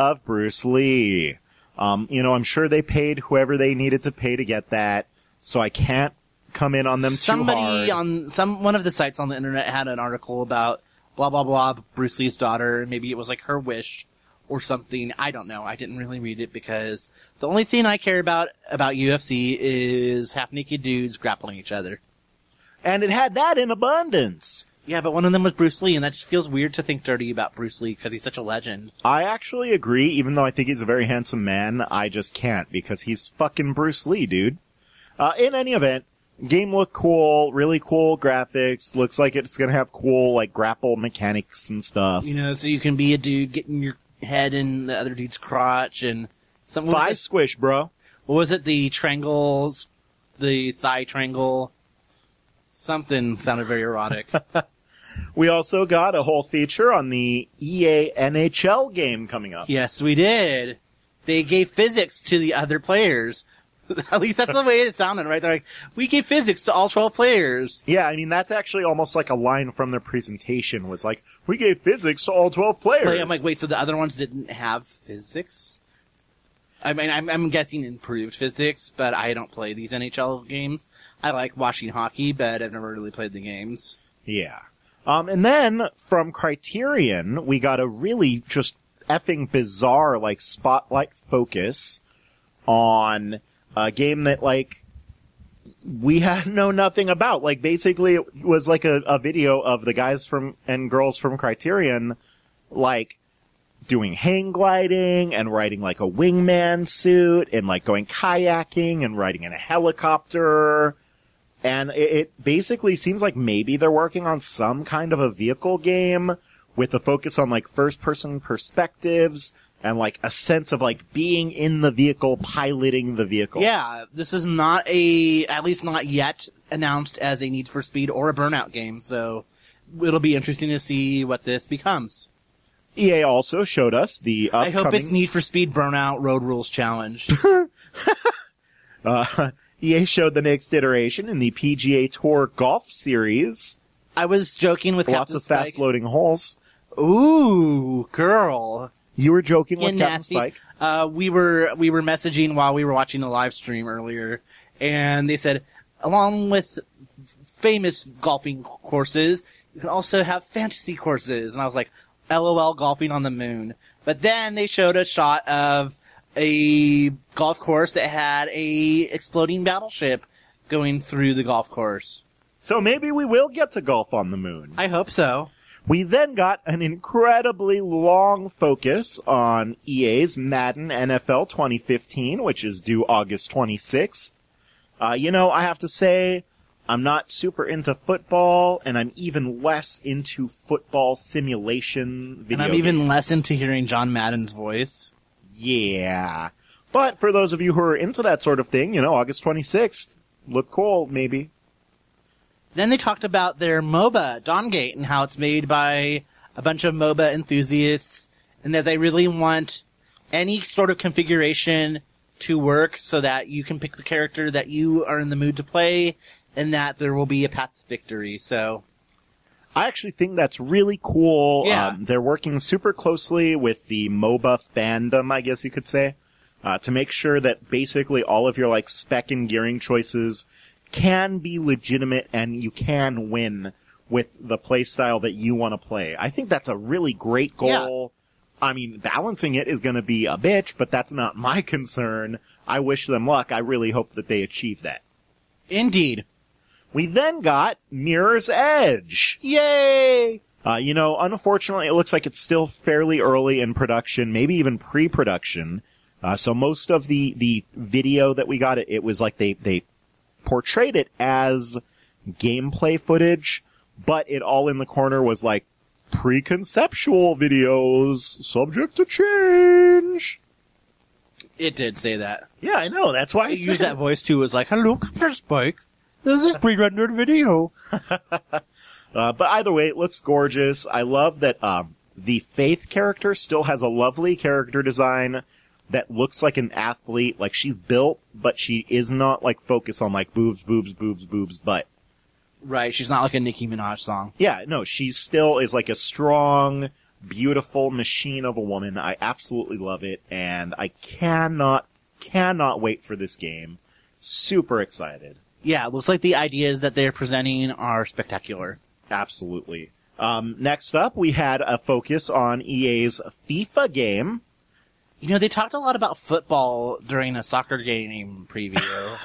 Speaker 1: I'm sure they paid whoever they needed to pay to get that, so I can't come in on them too hard.
Speaker 2: On one of the sites on the internet had an article about blah blah blah Bruce Lee's daughter. Maybe it was like her wish or something. I don't know. I didn't really read it because the only thing I care about UFC is half-naked dudes grappling each other.
Speaker 1: And it had that in abundance.
Speaker 2: Yeah, but one of them was Bruce Lee, and that just feels weird to think dirty about Bruce Lee because he's such a legend.
Speaker 1: I actually agree, even though I think he's a very handsome man, I just can't because he's fucking Bruce Lee, dude. In any event, game looked cool, really cool graphics, looks like it's gonna have cool, grapple mechanics and stuff.
Speaker 2: So you can be a dude getting your head in the other dude's crotch and something.
Speaker 1: Thigh squish, bro.
Speaker 2: What was it? The triangles, the thigh triangle. Something sounded very erotic.
Speaker 1: We also got a whole feature on the EA NHL game coming up.
Speaker 2: Yes, we did. They gave physics to the other players. At least that's the way it sounded, right? They're like, we gave physics to all 12 players.
Speaker 1: Yeah, I mean, that's actually almost like a line from their presentation was like, we gave physics to all 12 players.
Speaker 2: I'm like, wait, so the other ones didn't have physics? I mean, I'm guessing improved physics, but I don't play these NHL games. I like watching hockey, but I've never really played the games.
Speaker 1: Yeah. And then from Criterion, we got a really just effing bizarre, spotlight focus on a game that, we know nothing about. Basically it was a video of the guys and girls from Criterion, doing hang gliding and riding a wingman suit and going kayaking and riding in a helicopter. And it basically seems like maybe they're working on some kind of a vehicle game with a focus on first person perspectives and a sense of being in the vehicle, piloting the vehicle.
Speaker 2: Yeah, this is not at least not yet announced as a Need for Speed or a Burnout game, so it'll be interesting to see what this becomes.
Speaker 1: EA also showed us the upcoming...
Speaker 2: I hope it's Need for Speed Burnout Road Rules Challenge.
Speaker 1: EA showed the next iteration in the PGA Tour Golf Series.
Speaker 2: I was joking with
Speaker 1: Lots
Speaker 2: Captain
Speaker 1: of
Speaker 2: Spike.
Speaker 1: fast-loading holes.
Speaker 2: Ooh, girl.
Speaker 1: You were joking with Captain
Speaker 2: nasty.
Speaker 1: Spike?
Speaker 2: We were messaging while we were watching the live stream earlier, and they said, along with famous golfing courses, you can also have fantasy courses. And I was like, LOL, golfing on the moon. But then they showed a shot of a golf course that had a exploding battleship going through the golf course.
Speaker 1: So maybe we will get to golf on the moon.
Speaker 2: I hope so.
Speaker 1: We then got an incredibly long focus on EA's Madden NFL 2015, which is due August 26th. I have to say, I'm not super into football, and I'm even less into football simulation video
Speaker 2: And I'm even
Speaker 1: games.
Speaker 2: less into hearing John Madden's voice.
Speaker 1: Yeah. But for those of you who are into that sort of thing, August 26th, look cool, maybe.
Speaker 2: Then they talked about their MOBA, Dawngate, and how it's made by a bunch of MOBA enthusiasts, and that they really want any sort of configuration to work so that you can pick the character that you are in the mood to play, and that there will be a path to victory. So
Speaker 1: I actually think that's really cool.
Speaker 2: Yeah.
Speaker 1: They're working super closely with the MOBA fandom, I guess you could say, to make sure that basically all of your spec and gearing choices can be legitimate and you can win with the play style that you want to play. I think that's a really great goal. Yeah. I mean, balancing it is going to be a bitch, but that's not my concern. I wish them luck. I really hope that they achieve that.
Speaker 2: Indeed.
Speaker 1: We then got Mirror's Edge.
Speaker 2: Yay!
Speaker 1: Unfortunately, it looks like it's still fairly early in production, maybe even pre-production. So most of the video that we got, it was like they portrayed it as gameplay footage, but it all in the corner was like pre-conceptual videos subject to change.
Speaker 2: It did say that.
Speaker 1: Yeah, I know. That's why I
Speaker 2: used that voice too. Was like, "Hello, Computer Spike. This is pre-rendered video."
Speaker 1: But either way, it looks gorgeous. I love that the Faith character still has a lovely character design that looks like an athlete. Like, she's built, but she is not focused on boobs, boobs, boobs, boobs, butt.
Speaker 2: Right, she's not like a Nicki Minaj song.
Speaker 1: Yeah, no, she still is a strong, beautiful machine of a woman. I absolutely love it, and I cannot wait for this game. Super excited.
Speaker 2: Yeah, it looks like the ideas that they're presenting are spectacular.
Speaker 1: Absolutely. Next up, we had a focus on EA's FIFA game.
Speaker 2: They talked a lot about football during a soccer game preview.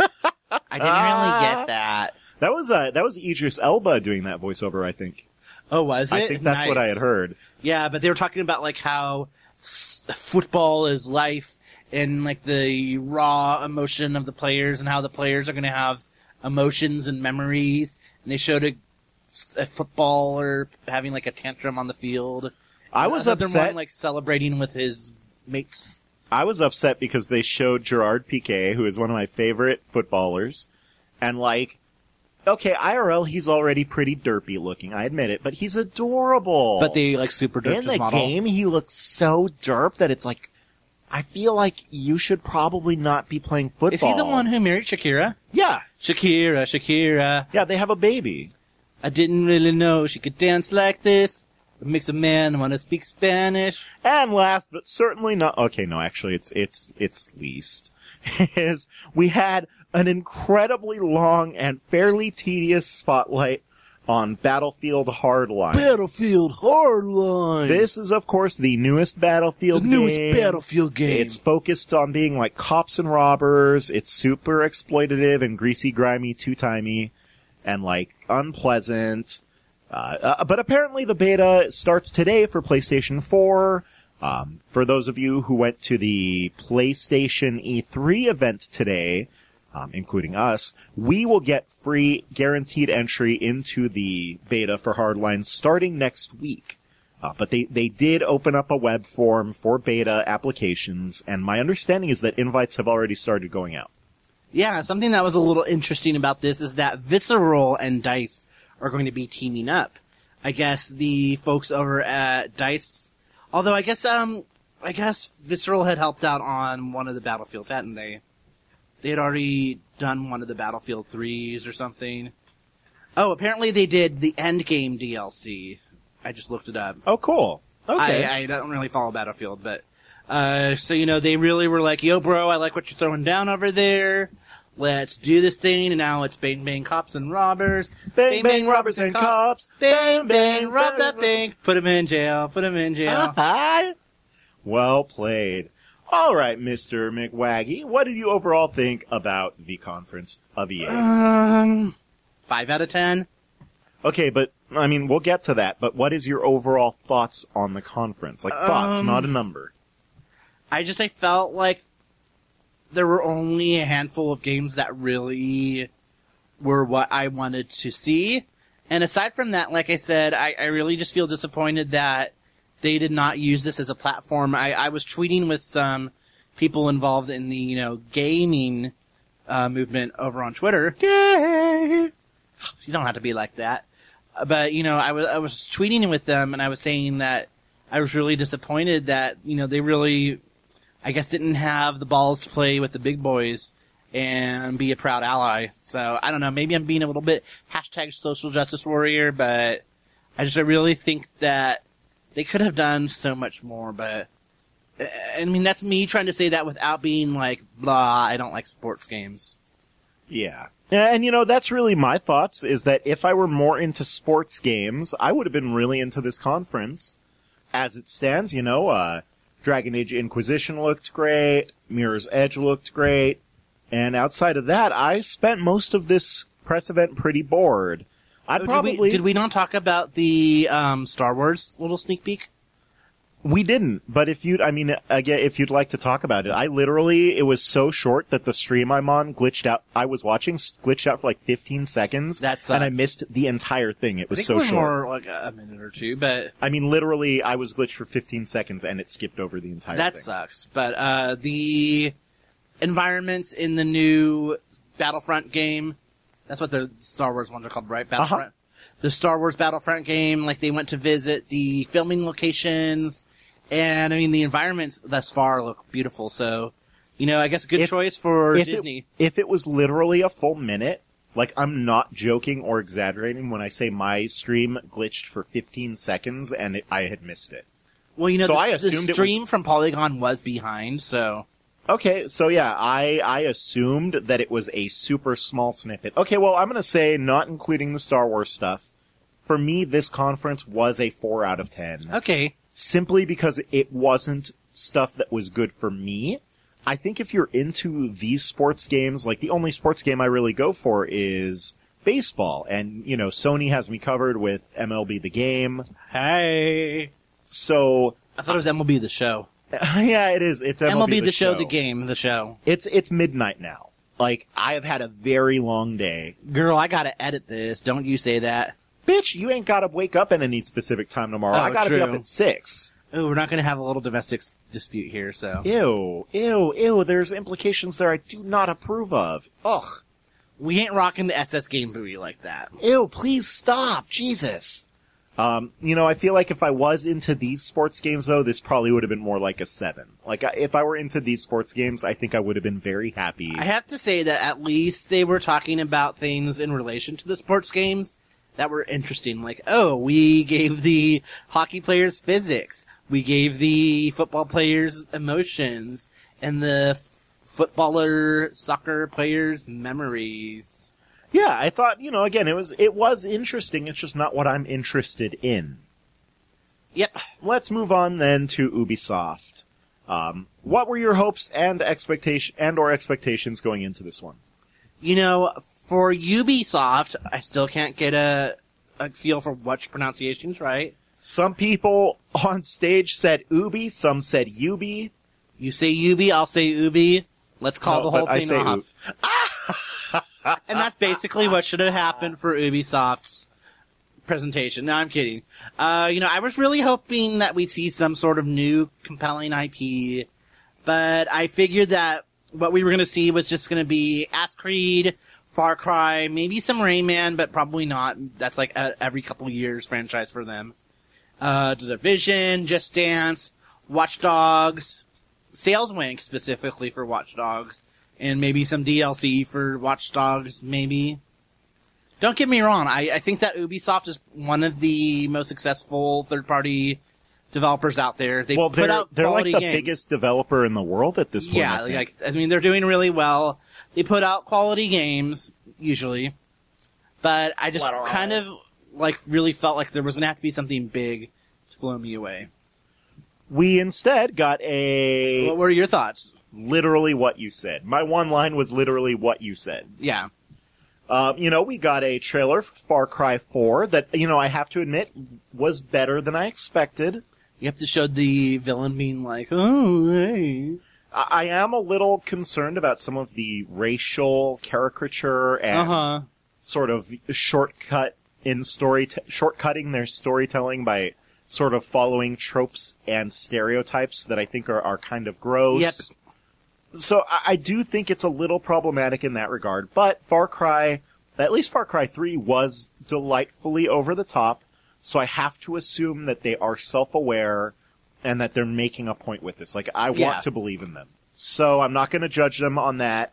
Speaker 2: I didn't really get that.
Speaker 1: That was Idris Elba doing that voiceover, I think.
Speaker 2: Oh, was it?
Speaker 1: I think that's what I had heard.
Speaker 2: Yeah, but they were talking about how football is life and the raw emotion of the players and how the players are going to have emotions and memories. And they showed a footballer having a tantrum on the field.
Speaker 1: I was upset.
Speaker 2: One celebrating with his mates.
Speaker 1: I was upset because they showed Gerard Piqué, who is one of my favorite footballers, and okay, IRL, he's already pretty derpy looking, I admit it, but he's adorable.
Speaker 2: But they super derped his model.
Speaker 1: In the game, he looks so derp that it's I feel like you should probably not be playing football.
Speaker 2: Is he the one who married Shakira?
Speaker 1: Yeah.
Speaker 2: Shakira.
Speaker 1: Yeah, they have a baby.
Speaker 2: I didn't really know she could dance like this. It makes a man want to speak Spanish.
Speaker 1: And last, but certainly not, okay, no, actually, it's least, is we had an incredibly long and fairly tedious spotlight on Battlefield Hardline.
Speaker 2: Battlefield Hardline!
Speaker 1: This is, of course, the newest Battlefield game.
Speaker 2: Battlefield game.
Speaker 1: It's focused on being cops and robbers. It's super exploitative and greasy, grimy, two-timey, and unpleasant. But apparently the beta starts today for PlayStation 4. For those of you who went to the PlayStation E3 event today, including us, we will get free guaranteed entry into the beta for Hardline starting next week. But they did open up a web form for beta applications, and my understanding is that invites have already started going out.
Speaker 2: Yeah, something that was a little interesting about this is that Visceral and DICE are going to be teaming up. I guess the folks over at DICE, although I guess Visceral had helped out on one of the Battlefields, hadn't they? They had already done one of the Battlefield 3s or something. Oh, apparently they did the Endgame DLC. I just looked it up.
Speaker 1: Oh, cool. Okay.
Speaker 2: I don't really follow Battlefield, but, so, they really were like, yo, bro, I like what you're throwing down over there. Let's do this thing, and now it's bang, bang, cops and robbers.
Speaker 1: Bang, bang, robbers and cops.
Speaker 2: Bang, bang, rob that bank. Put him in jail. Put him in jail.
Speaker 1: Well played. All right, Mr. McWaggy, what did you overall think about the conference of EA?
Speaker 2: 5 out of 10.
Speaker 1: Okay, but, I mean, we'll get to that, but what is your overall thoughts on the conference? Like, thoughts, not a number.
Speaker 2: I felt like there were only a handful of games that really were what I wanted to see. And aside from that, like I said, I really just feel disappointed that they did not use this as a platform. I was tweeting with some people involved in the, gaming, movement over on Twitter. Yay! You don't have to be like that. But, I was tweeting with them and I was saying that I was really disappointed that, they really, I guess, didn't have the balls to play with the big boys and be a proud ally. So, I don't know, maybe I'm being a little bit #social justice warrior, but I really think that they could have done so much more, but, I mean, that's me trying to say that without being like, blah, I don't like sports games.
Speaker 1: Yeah. And, that's really my thoughts, is that if I were more into sports games, I would have been really into this conference. As it stands, Dragon Age Inquisition looked great, Mirror's Edge looked great, and outside of that, I spent most of this press event pretty bored.
Speaker 2: Did we not talk about the Star Wars little sneak peek?
Speaker 1: We didn't, but if you'd like to talk about it, it was so short that the stream I'm on glitched out. I was watching, glitched out for like 15 seconds.
Speaker 2: That sucks.
Speaker 1: And I missed the entire thing. It was so short.
Speaker 2: More like a minute or two, but.
Speaker 1: I mean, literally, I was glitched for 15 seconds and it skipped over the entire thing.
Speaker 2: That sucks. But, the environments in the new Battlefront game, that's what the Star Wars ones are called, right? Battlefront.
Speaker 1: Uh-huh.
Speaker 2: The Star Wars Battlefront game, like they went to visit the filming locations, and I mean the environments thus far look beautiful. So, I guess a good choice for Disney.
Speaker 1: If it was literally a full minute, like I'm not joking or exaggerating when I say my stream glitched for 15 seconds and I had missed it.
Speaker 2: Well,
Speaker 1: so
Speaker 2: I assumed the stream from Polygon was behind, so.
Speaker 1: Okay, so yeah, I assumed that it was a super small snippet. Okay, well, I'm gonna say, not including the Star Wars stuff, for me, this conference was a 4 out of 10.
Speaker 2: Okay.
Speaker 1: Simply because it wasn't stuff that was good for me. I think if you're into these sports games, like the only sports game I really go for is baseball. And, Sony has me covered with MLB The Game.
Speaker 2: Hey.
Speaker 1: So.
Speaker 2: I thought it was MLB The Show.
Speaker 1: Yeah, it is. It's MLB
Speaker 2: The Show, the game, the show.
Speaker 1: It's midnight now. Like, I have had a very long day.
Speaker 2: Girl, I gotta edit this. Don't you say that.
Speaker 1: Bitch, you ain't gotta wake up at any specific time tomorrow. I gotta be up at 6.
Speaker 2: Oh, we're not gonna have a little domestic dispute here, so.
Speaker 1: Ew. There's implications there I do not approve of. Ugh.
Speaker 2: We ain't rocking the SS Game Buoy like that.
Speaker 1: Ew, please stop. Jesus. I feel like if I was into these sports games, though, this probably would have been more like a 7. Like, if I were into these sports games, I think I would have been very happy.
Speaker 2: I have to say that at least they were talking about things in relation to the sports games that were interesting. Like, we gave the hockey players physics. We gave the football players emotions. And the soccer players memories.
Speaker 1: Yeah, I thought, again, it was interesting. It's just not what I'm interested in.
Speaker 2: Yep.
Speaker 1: Let's move on then to Ubisoft. What were your hopes and expectations going into this one?
Speaker 2: For Ubisoft, I still can't get a feel for which pronunciation's right.
Speaker 1: Some people on stage said Ubi, some said Ubi.
Speaker 2: You say Ubi, I'll say Ubi. Let's call the whole thing off. And that's basically what should have happened for Ubisoft's presentation. No, I'm kidding. I was really hoping that we'd see some sort of new compelling IP, but I figured that what we were going to see was just going to be Assassin's Creed, Far Cry, maybe some Rayman, but probably not. That's like a every couple years franchise for them. The Division, Just Dance, Watch Dogs, Sales Wank specifically for Watch Dogs, and maybe some DLC for Watch Dogs, maybe. Don't get me wrong, I think that Ubisoft is one of the most successful third-party developers out there. They put out
Speaker 1: they're like the
Speaker 2: games.
Speaker 1: biggest developer in the world at this point.
Speaker 2: Yeah, they're doing really well. They put out quality games, usually. But I just kind of, really felt like there was gonna have to be something big to blow me away.
Speaker 1: We instead got a...
Speaker 2: What were your thoughts?
Speaker 1: Literally what you said. My one line was literally what you said.
Speaker 2: Yeah.
Speaker 1: We got a trailer for Far Cry 4 that, I have to admit, was better than I expected.
Speaker 2: You have to show the villain being like, oh, hey.
Speaker 1: I am a little concerned about some of the racial caricature and sort of shortcutting their storytelling by sort of following tropes and stereotypes that I think are kind of gross.
Speaker 2: Yep.
Speaker 1: So I do think it's a little problematic in that regard, but at least Far Cry 3 was delightfully over the top, so I have to assume that they are self-aware and that they're making a point with this. Like, I want to believe in them. So I'm not going to judge them on that.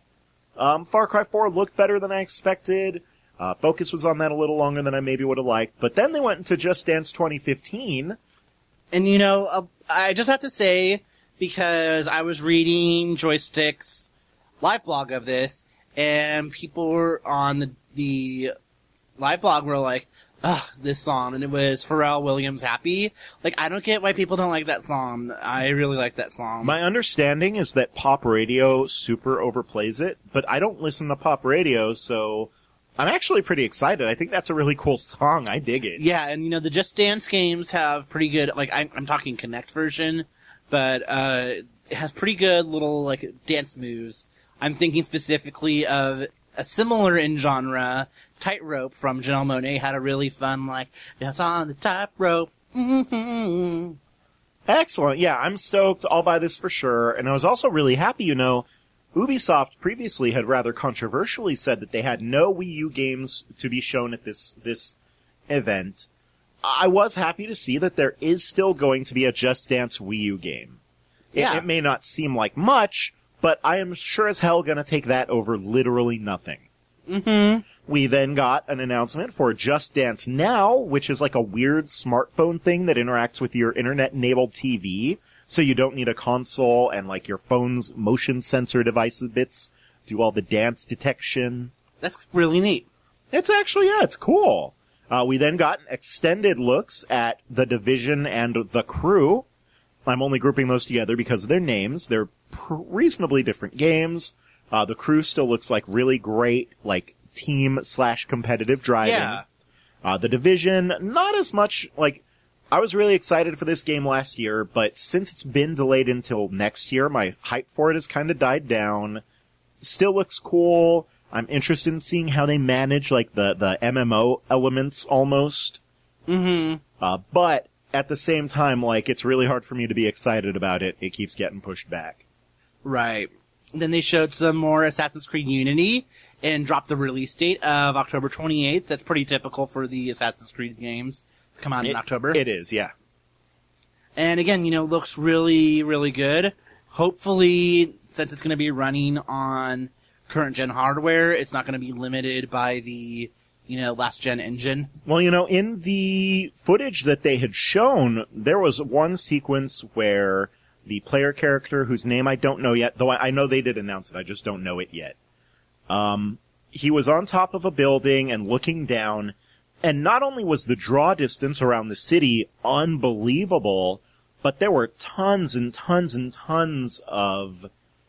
Speaker 1: Far Cry 4 looked better than I expected. Focus was on that a little longer than I maybe would have liked, but then they went into Just Dance 2015.
Speaker 2: And I just have to say, because I was reading Joystick's live blog of this, and people were on the live blog were like, ugh, this song, and it was Pharrell Williams Happy. Like, I don't get why people don't like that song. I really like that song.
Speaker 1: My understanding is that pop radio super overplays it, but I don't listen to pop radio, so I'm actually pretty excited. I think that's a really cool song. I dig it.
Speaker 2: Yeah, and the Just Dance games have pretty good, like, I'm talking Connect version, but it has pretty good little, like, dance moves. I'm thinking specifically of a similar in genre, Tightrope from Janelle Monáe had a really fun, like, dance on the tightrope. Mm-hmm.
Speaker 1: Excellent. Yeah, I'm stoked. I'll buy this for sure. And I was also really happy, Ubisoft previously had rather controversially said that they had no Wii U games to be shown at this event. I was happy to see that there is still going to be a Just Dance Wii U game.
Speaker 2: Yeah.
Speaker 1: It may not seem like much, but I am sure as hell gonna take that over literally nothing.
Speaker 2: Mm-hmm.
Speaker 1: We then got an announcement for Just Dance Now, which is like a weird smartphone thing that interacts with your internet-enabled TV, so you don't need a console and like your phone's motion sensor devices bits do all the dance detection.
Speaker 2: That's really neat.
Speaker 1: It's actually, it's cool. We then got extended looks at The Division and The Crew. I'm only grouping those together because of their names. They're reasonably different games. The Crew still looks like really great, like, team/competitive driving.
Speaker 2: Yeah.
Speaker 1: The Division, not as much, like, I was really excited for this game last year, but since it's been delayed until next year, my hype for it has kind of died down. Still looks cool. I'm interested in seeing how they manage, like, the MMO elements almost.
Speaker 2: Mm-hmm.
Speaker 1: But at the same time, like, it's really hard for me to be excited about it. It keeps getting pushed back.
Speaker 2: Right. Then they showed some more Assassin's Creed Unity and dropped the release date of October 28th. That's pretty typical for the Assassin's Creed games. Come out in October.
Speaker 1: It is, yeah.
Speaker 2: And again, looks really, really good. Hopefully, since it's going to be running on current gen hardware, it's not going to be limited by the, last gen engine.
Speaker 1: Well, in the footage that they had shown, there was one sequence where the player character, whose name I don't know yet, though I know they did announce it, I just don't know it yet. He was on top of a building and looking down, and not only was the draw distance around the city unbelievable, but there were tons and tons and tons of,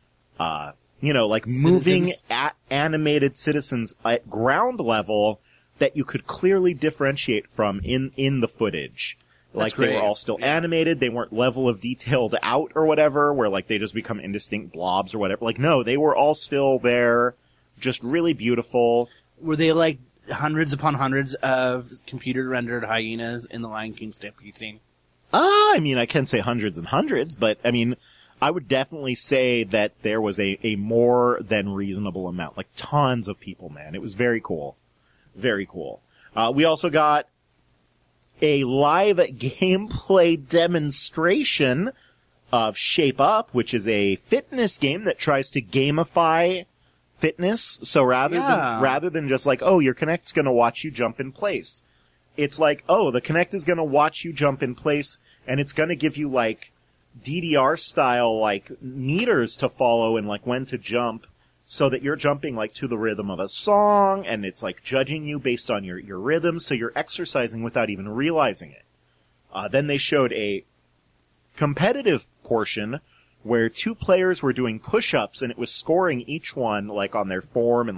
Speaker 1: moving animated citizens at ground level that you could clearly differentiate from in the footage. Like, they were all still animated, they weren't level of detailed out or whatever, where, like, they just become indistinct blobs or whatever. Like, no, they were all still there, just really beautiful.
Speaker 2: Were they, like, hundreds upon hundreds of computer-rendered hyenas in the Lion King stampede scene?
Speaker 1: I can say hundreds and hundreds, but, I would definitely say that there was a more than reasonable amount. Like, tons of people, man. It was very cool. Very cool. We also got a live gameplay demonstration of Shape Up, which is a fitness game that tries to gamify fitness. So rather than just like, oh, your Kinect's gonna watch you jump in place, it's like, oh, the Kinect is gonna watch you jump in place, and it's gonna give you like DDR style like meters to follow and like when to jump, so that you're jumping like to the rhythm of a song, and it's like judging you based on your rhythm, so you're exercising without even realizing it. Then they showed a competitive portion where two players were doing push-ups, and it was scoring each one like on their form and like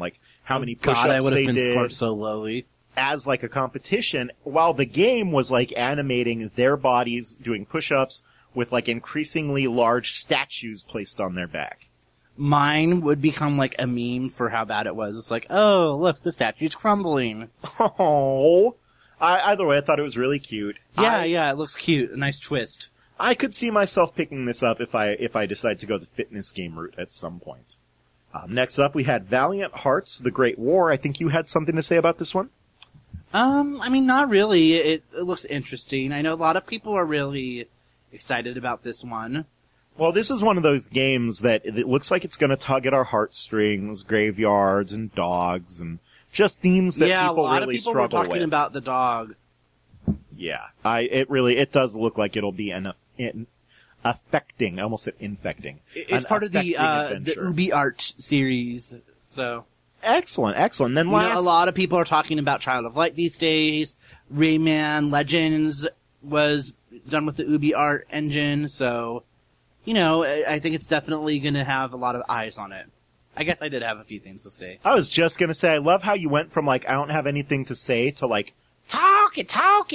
Speaker 1: how many
Speaker 2: God, I
Speaker 1: push-ups
Speaker 2: would
Speaker 1: they
Speaker 2: have been
Speaker 1: did
Speaker 2: scored so lowly.
Speaker 1: as like a competition, while the game was like animating their bodies doing push-ups with like increasingly large statues placed on their back.
Speaker 2: Mine would become like a meme for how bad it was. It's like, oh, look, the statue's crumbling.
Speaker 1: Oh, either way, I thought it was really cute.
Speaker 2: Yeah, it looks cute. A nice twist.
Speaker 1: I could see myself picking this up if I decide to go the fitness game route at some point. Next up, we had Valiant Hearts: The Great War. I think you had something to say about this one?
Speaker 2: I mean, not really. It looks interesting. I know a lot of people are really excited about this one.
Speaker 1: Well, this is one of those games that it looks like it's going to tug at our heartstrings, graveyards and dogs, and just themes that people really struggle with.
Speaker 2: Yeah, a lot of people were talking about the dog.
Speaker 1: Yeah, it does look like it'll be an affecting. I almost said infecting.
Speaker 2: It's part of the UbiArt series, so.
Speaker 1: Excellent. Then last,
Speaker 2: a lot of people are talking about Child of Light these days. Rayman Legends was done with the UbiArt engine, so, I think it's definitely going to have a lot of eyes on it. I guess I did have a few things to say.
Speaker 1: I was just going to say, I love how you went from I don't have anything to say to talk it.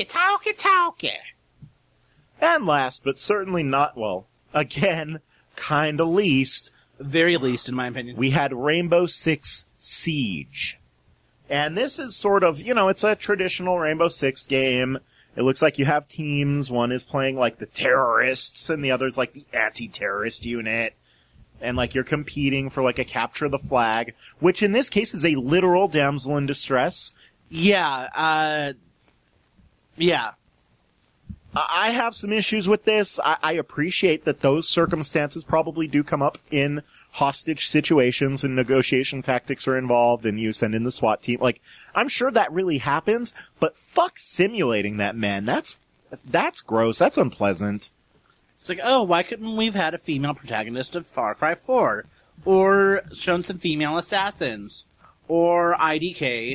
Speaker 1: And last, but certainly not, again, kinda least.
Speaker 2: Very least, in my opinion.
Speaker 1: We had Rainbow Six Siege. And this is sort of, it's a traditional Rainbow Six game. It looks like you have teams. One is playing the terrorists and the other's the anti-terrorist unit. And you're competing for a capture the flag, which in this case is a literal damsel in distress.
Speaker 2: Yeah, yeah.
Speaker 1: I have some issues with this. I appreciate that those circumstances probably do come up in hostage situations and negotiation tactics are involved and you send in the SWAT team. I'm sure that really happens, but fuck simulating that, man. That's gross. That's unpleasant.
Speaker 2: It's why couldn't we have had a female protagonist of Far Cry 4? Or shown some female assassins? Or IDK?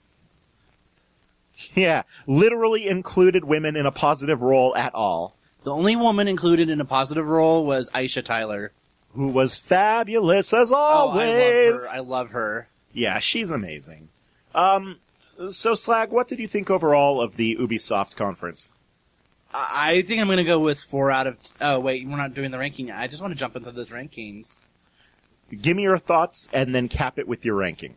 Speaker 1: Yeah, literally included women in a positive role at all.
Speaker 2: The only woman included in a positive role was Aisha Tyler.
Speaker 1: Who was fabulous as always.
Speaker 2: Oh, I love her.
Speaker 1: Yeah, she's amazing. So Slag, what did you think overall of the Ubisoft conference?
Speaker 2: I think I'm gonna go with 4 out of... Oh, wait, we're not doing the ranking yet. I just want to jump into those rankings.
Speaker 1: Give me your thoughts and then cap it with your ranking.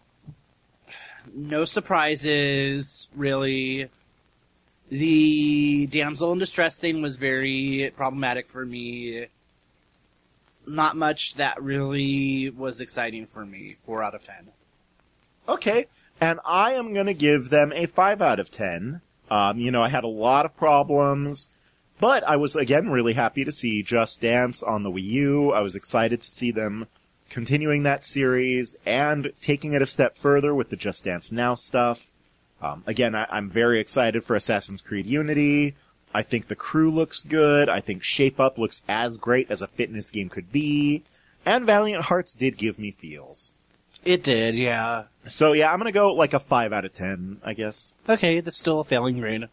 Speaker 2: No surprises, really. The damsel in distress thing was very problematic for me. Not much that really was exciting for me. 4 out of 10.
Speaker 1: Okay, and I am going to give them a 5 out of 10. I had a lot of problems, but I was, again, really happy to see Just Dance on the Wii U. I was excited to see them continuing that series and taking it a step further with the Just Dance Now stuff. Again, I'm very excited for Assassin's Creed Unity. I think the crew looks good. I think Shape Up looks as great as a fitness game could be. And Valiant Hearts did give me feels.
Speaker 2: It did, yeah.
Speaker 1: So yeah, I'm gonna go a 5 out of 10, I guess.
Speaker 2: Okay, that's still a failing grade.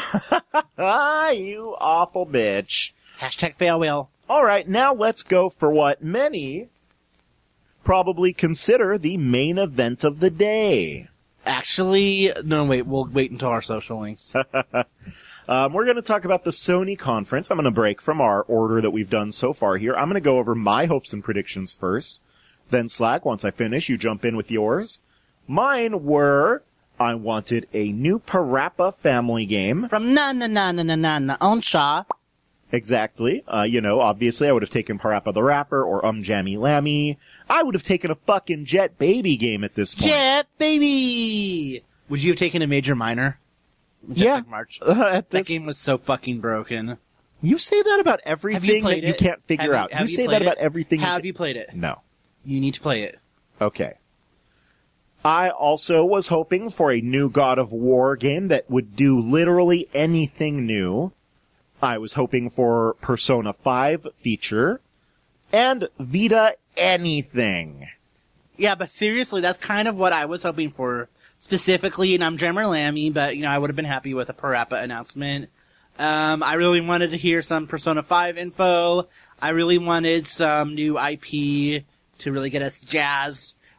Speaker 1: You awful bitch.
Speaker 2: Hashtag fail wheel.
Speaker 1: Alright, now let's go for what many probably consider the main event of the day.
Speaker 2: Actually, no, wait, we'll wait until our social links.
Speaker 1: We're going to talk about the Sony conference. I'm going to break from our order that we've done so far here. I'm going to go over my hopes and predictions first. Then Slack, once I finish, you jump in with yours. Mine were, I wanted a new Parappa family game.
Speaker 2: From na Onsha.
Speaker 1: Exactly. Obviously I would have taken Parappa the Rapper or Jammy Lammy. I would have taken a fucking Jet Baby game at this point.
Speaker 2: Jet Baby! Would you have taken a Major Minor?
Speaker 1: Yeah.
Speaker 2: March. That game was so fucking broken.
Speaker 1: You say that about everything that you can't figure out.
Speaker 2: You
Speaker 1: say that about everything.
Speaker 2: Have you played it?
Speaker 1: No.
Speaker 2: You need to play it.
Speaker 1: Okay. I also was hoping for a new God of War game that would do literally anything new. I was hoping for Persona 5 feature and Vita anything.
Speaker 2: Yeah, but seriously, that's kind of what I was hoping for. Specifically, and I'm Jammer Lammy, but, I would have been happy with a Parappa announcement. I really wanted to hear some Persona 5 info. I really wanted some new IP to really get us jazzed.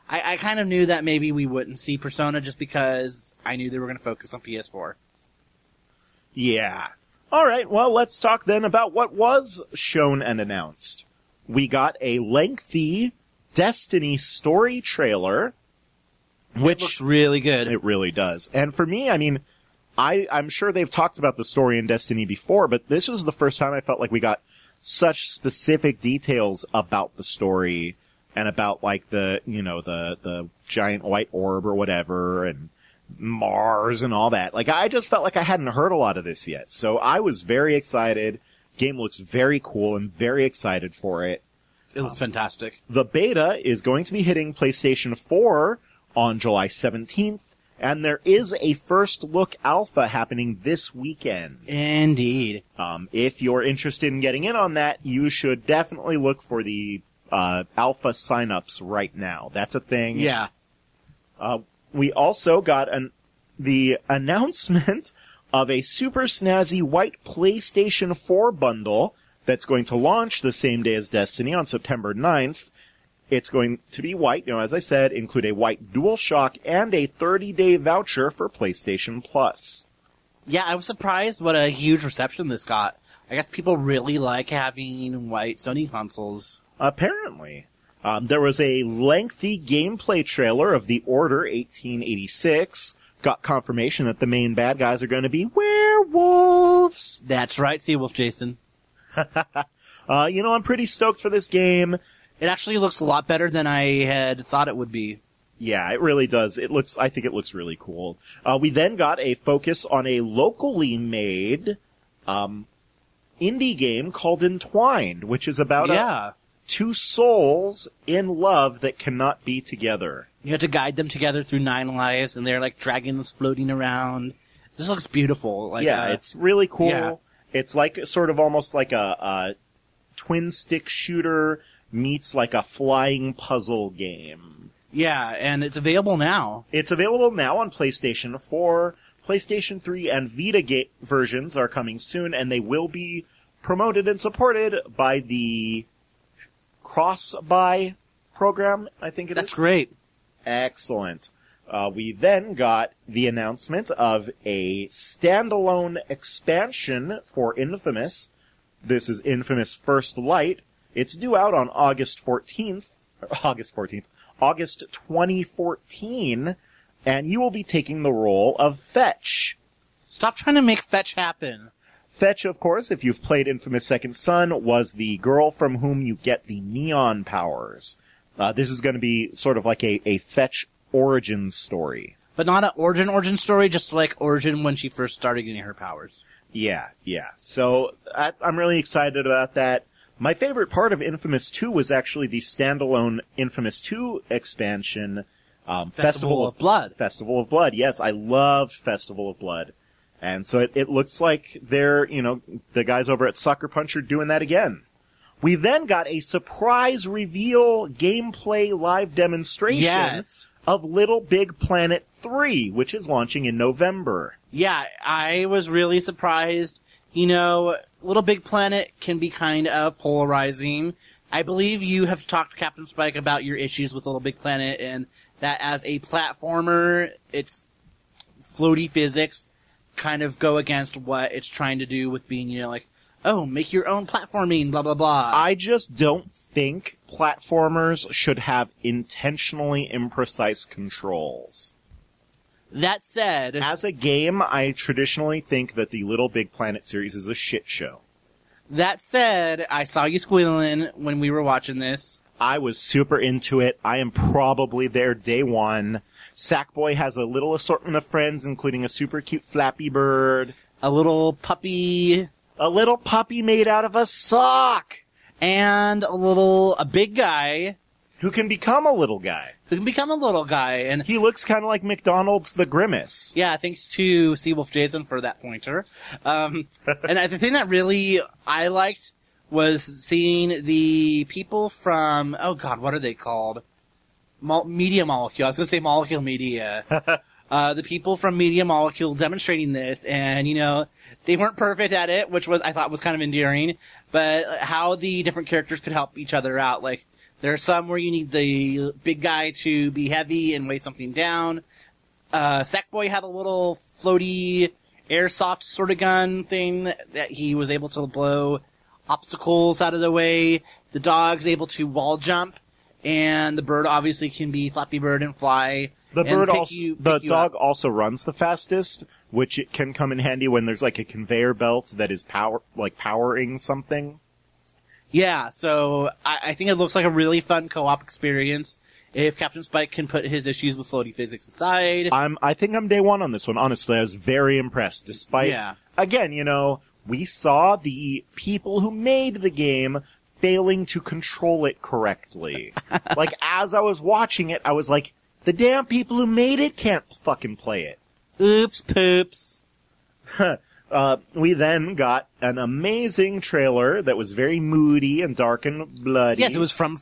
Speaker 2: I kind of knew that maybe we wouldn't see Persona just because I knew they were going to focus on PS4.
Speaker 1: Yeah. Alright, well, let's talk then about what was shown and announced. We got a lengthy Destiny story trailer, which
Speaker 2: It looks really good.
Speaker 1: it really does. And for me, I mean, I'm sure they've talked about the story in Destiny before, but this was the first time I felt like we got such specific details about the story and about like the giant white orb or whatever and Mars and all that. Like, I just felt like I hadn't heard a lot of this yet. So I was very excited. Game looks very cool and very excited for it.
Speaker 2: It looks fantastic.
Speaker 1: The beta is going to be hitting PlayStation 4 on July 17th, and there is a first look alpha happening this weekend.
Speaker 2: Indeed.
Speaker 1: If you're interested in getting in on that, you should definitely look for the alpha signups right now. That's a thing.
Speaker 2: Yeah.
Speaker 1: We also got the announcement of a super snazzy white PlayStation 4 bundle that's going to launch the same day as Destiny on September 9th. It's going to be white, as I said, include a white DualShock and a 30-day voucher for PlayStation Plus.
Speaker 2: Yeah, I was surprised what a huge reception this got. I guess people really like having white Sony consoles.
Speaker 1: Apparently. There was a lengthy gameplay trailer of The Order 1886. Got confirmation that the main bad guys are going to be werewolves.
Speaker 2: That's right, Seawolf Jason.
Speaker 1: I'm pretty stoked for this game.
Speaker 2: It actually looks a lot better than I had thought it would be.
Speaker 1: Yeah, it really does. I think it looks really cool. We then got a focus on a locally made, indie game called Entwined, which is about two souls in love that cannot be together.
Speaker 2: You have to guide them together through 9 lives, and they're like dragons floating around. This looks beautiful.
Speaker 1: It's really cool.
Speaker 2: Yeah.
Speaker 1: It's like sort of almost like a twin stick shooter meets like a flying puzzle game.
Speaker 2: Yeah, and it's available now.
Speaker 1: It's available now on PlayStation 4, PlayStation 3, and Vita versions are coming soon, and they will be promoted and supported by the cross-buy program, I think it is.
Speaker 2: That's great.
Speaker 1: Excellent. We then got the announcement of a standalone expansion for Infamous. This is Infamous First Light. It's due out on August 2014, and you will be taking the role of Fetch.
Speaker 2: Stop trying to make Fetch happen.
Speaker 1: Fetch, of course, if you've played Infamous Second Son, was the girl from whom you get the neon powers. This is going to be sort of like a Fetch origin story.
Speaker 2: But not an origin story, just like origin when she first started getting her powers.
Speaker 1: Yeah. So I'm really excited about that. My favorite part of Infamous 2 was actually the standalone Infamous 2 expansion,
Speaker 2: Festival of Blood.
Speaker 1: Festival of Blood, yes, I loved Festival of Blood. And so it looks like they're, the guys over at Sucker Punch are doing that again. We then got a surprise reveal gameplay live demonstration of Little Big Planet 3, which is launching in November.
Speaker 2: Yeah, I was really surprised. Little Big Planet can be kind of polarizing. I believe you have talked to Captain Spike about your issues with Little Big Planet, and that as a platformer, its floaty physics kind of go against what it's trying to do with being, make your own platforming, blah, blah, blah.
Speaker 1: I just don't think platformers should have intentionally imprecise controls.
Speaker 2: That said,
Speaker 1: as a game, I traditionally think that the Little Big Planet series is a shit show.
Speaker 2: That said, I saw you squealing when we were watching this.
Speaker 1: I was super into it. I am probably there day one. Sackboy has a little assortment of friends, including a super cute Flappy Bird.
Speaker 2: A little puppy.
Speaker 1: A little puppy made out of a sock!
Speaker 2: And a big guy.
Speaker 1: Who can become a little guy.
Speaker 2: And
Speaker 1: he looks kind of like McDonald's the Grimace.
Speaker 2: Yeah, thanks to Seawolf Jason for that pointer. And the thing that really I liked was seeing the people from, what are they called? Media Molecule. I was going to say Molecule Media. The people from Media Molecule demonstrating this, and, they weren't perfect at it, which I thought was kind of endearing, but how the different characters could help each other out, like, There are some where you need the big guy to be heavy and weigh something down. Sackboy had a little floaty airsoft sort of gun thing that he was able to blow obstacles out of the way. The dog's able to wall jump, and the bird obviously can be Flappy Bird and fly.
Speaker 1: The
Speaker 2: and
Speaker 1: bird
Speaker 2: pick
Speaker 1: also,
Speaker 2: you
Speaker 1: the dog
Speaker 2: up.
Speaker 1: also runs the fastest, which it can come in handy when there's like a conveyor belt that is powering something.
Speaker 2: Yeah, so I think it looks like a really fun co-op experience. If Captain Spike can put his issues with floaty physics aside.
Speaker 1: I think I'm day one on this one. Honestly, I was very impressed. Despite,
Speaker 2: Yeah.
Speaker 1: again, we saw the people who made the game failing to control it correctly. Like, as I was watching it, I was like, the damn people who made it can't fucking play it.
Speaker 2: Oops, poops.
Speaker 1: We then got an amazing trailer that was very moody and dark and bloody.
Speaker 2: Yes, it was from.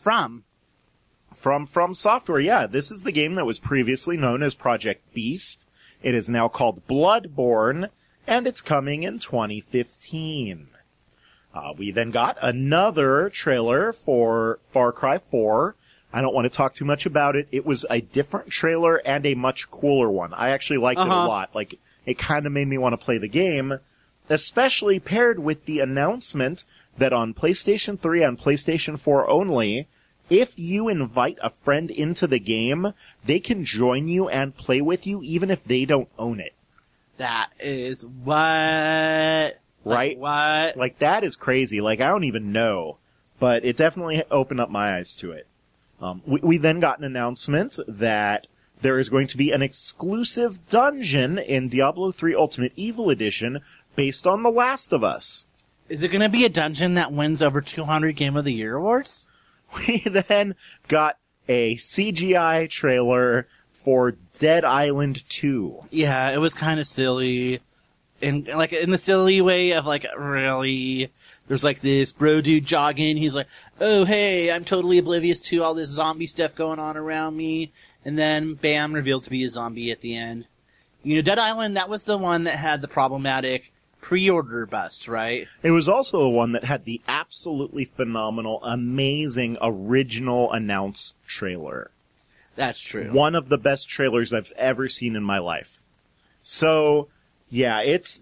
Speaker 1: From Software. Yeah, this is the game that was previously known as Project Beast. It is now called Bloodborne, and it's coming in 2015. We then got another trailer for Far Cry 4. I don't want to talk too much about it. It was a different trailer and a much cooler one. I actually liked it a lot. Like, it kind of made me want to play the game, especially paired with the announcement that on PlayStation 3 and PlayStation 4 only, if you invite a friend into the game, they can join you and play with you even if they don't own it.
Speaker 2: That is what?
Speaker 1: Right?
Speaker 2: Like, what?
Speaker 1: Like, that is crazy. Like, I don't even know. But it definitely opened up my eyes to it. We then got an announcement that there is going to be an exclusive dungeon in Diablo 3 Ultimate Evil Edition based on The Last of Us.
Speaker 2: Is it going to be a dungeon that wins over 200 Game of the Year awards?
Speaker 1: We then got a CGI trailer for Dead Island 2.
Speaker 2: Yeah, it was kind of silly. And, like, in the silly way of, like, really... There's, like, this bro dude jogging. He's like, oh, hey, I'm totally oblivious to all this zombie stuff going on around me. And then, bam, revealed to be a zombie at the end. Dead Island, that was the one that had the problematic pre-order bust, right?
Speaker 1: It was also the one that had the absolutely phenomenal, amazing, original announced trailer.
Speaker 2: That's true.
Speaker 1: One of the best trailers I've ever seen in my life. So, yeah, it's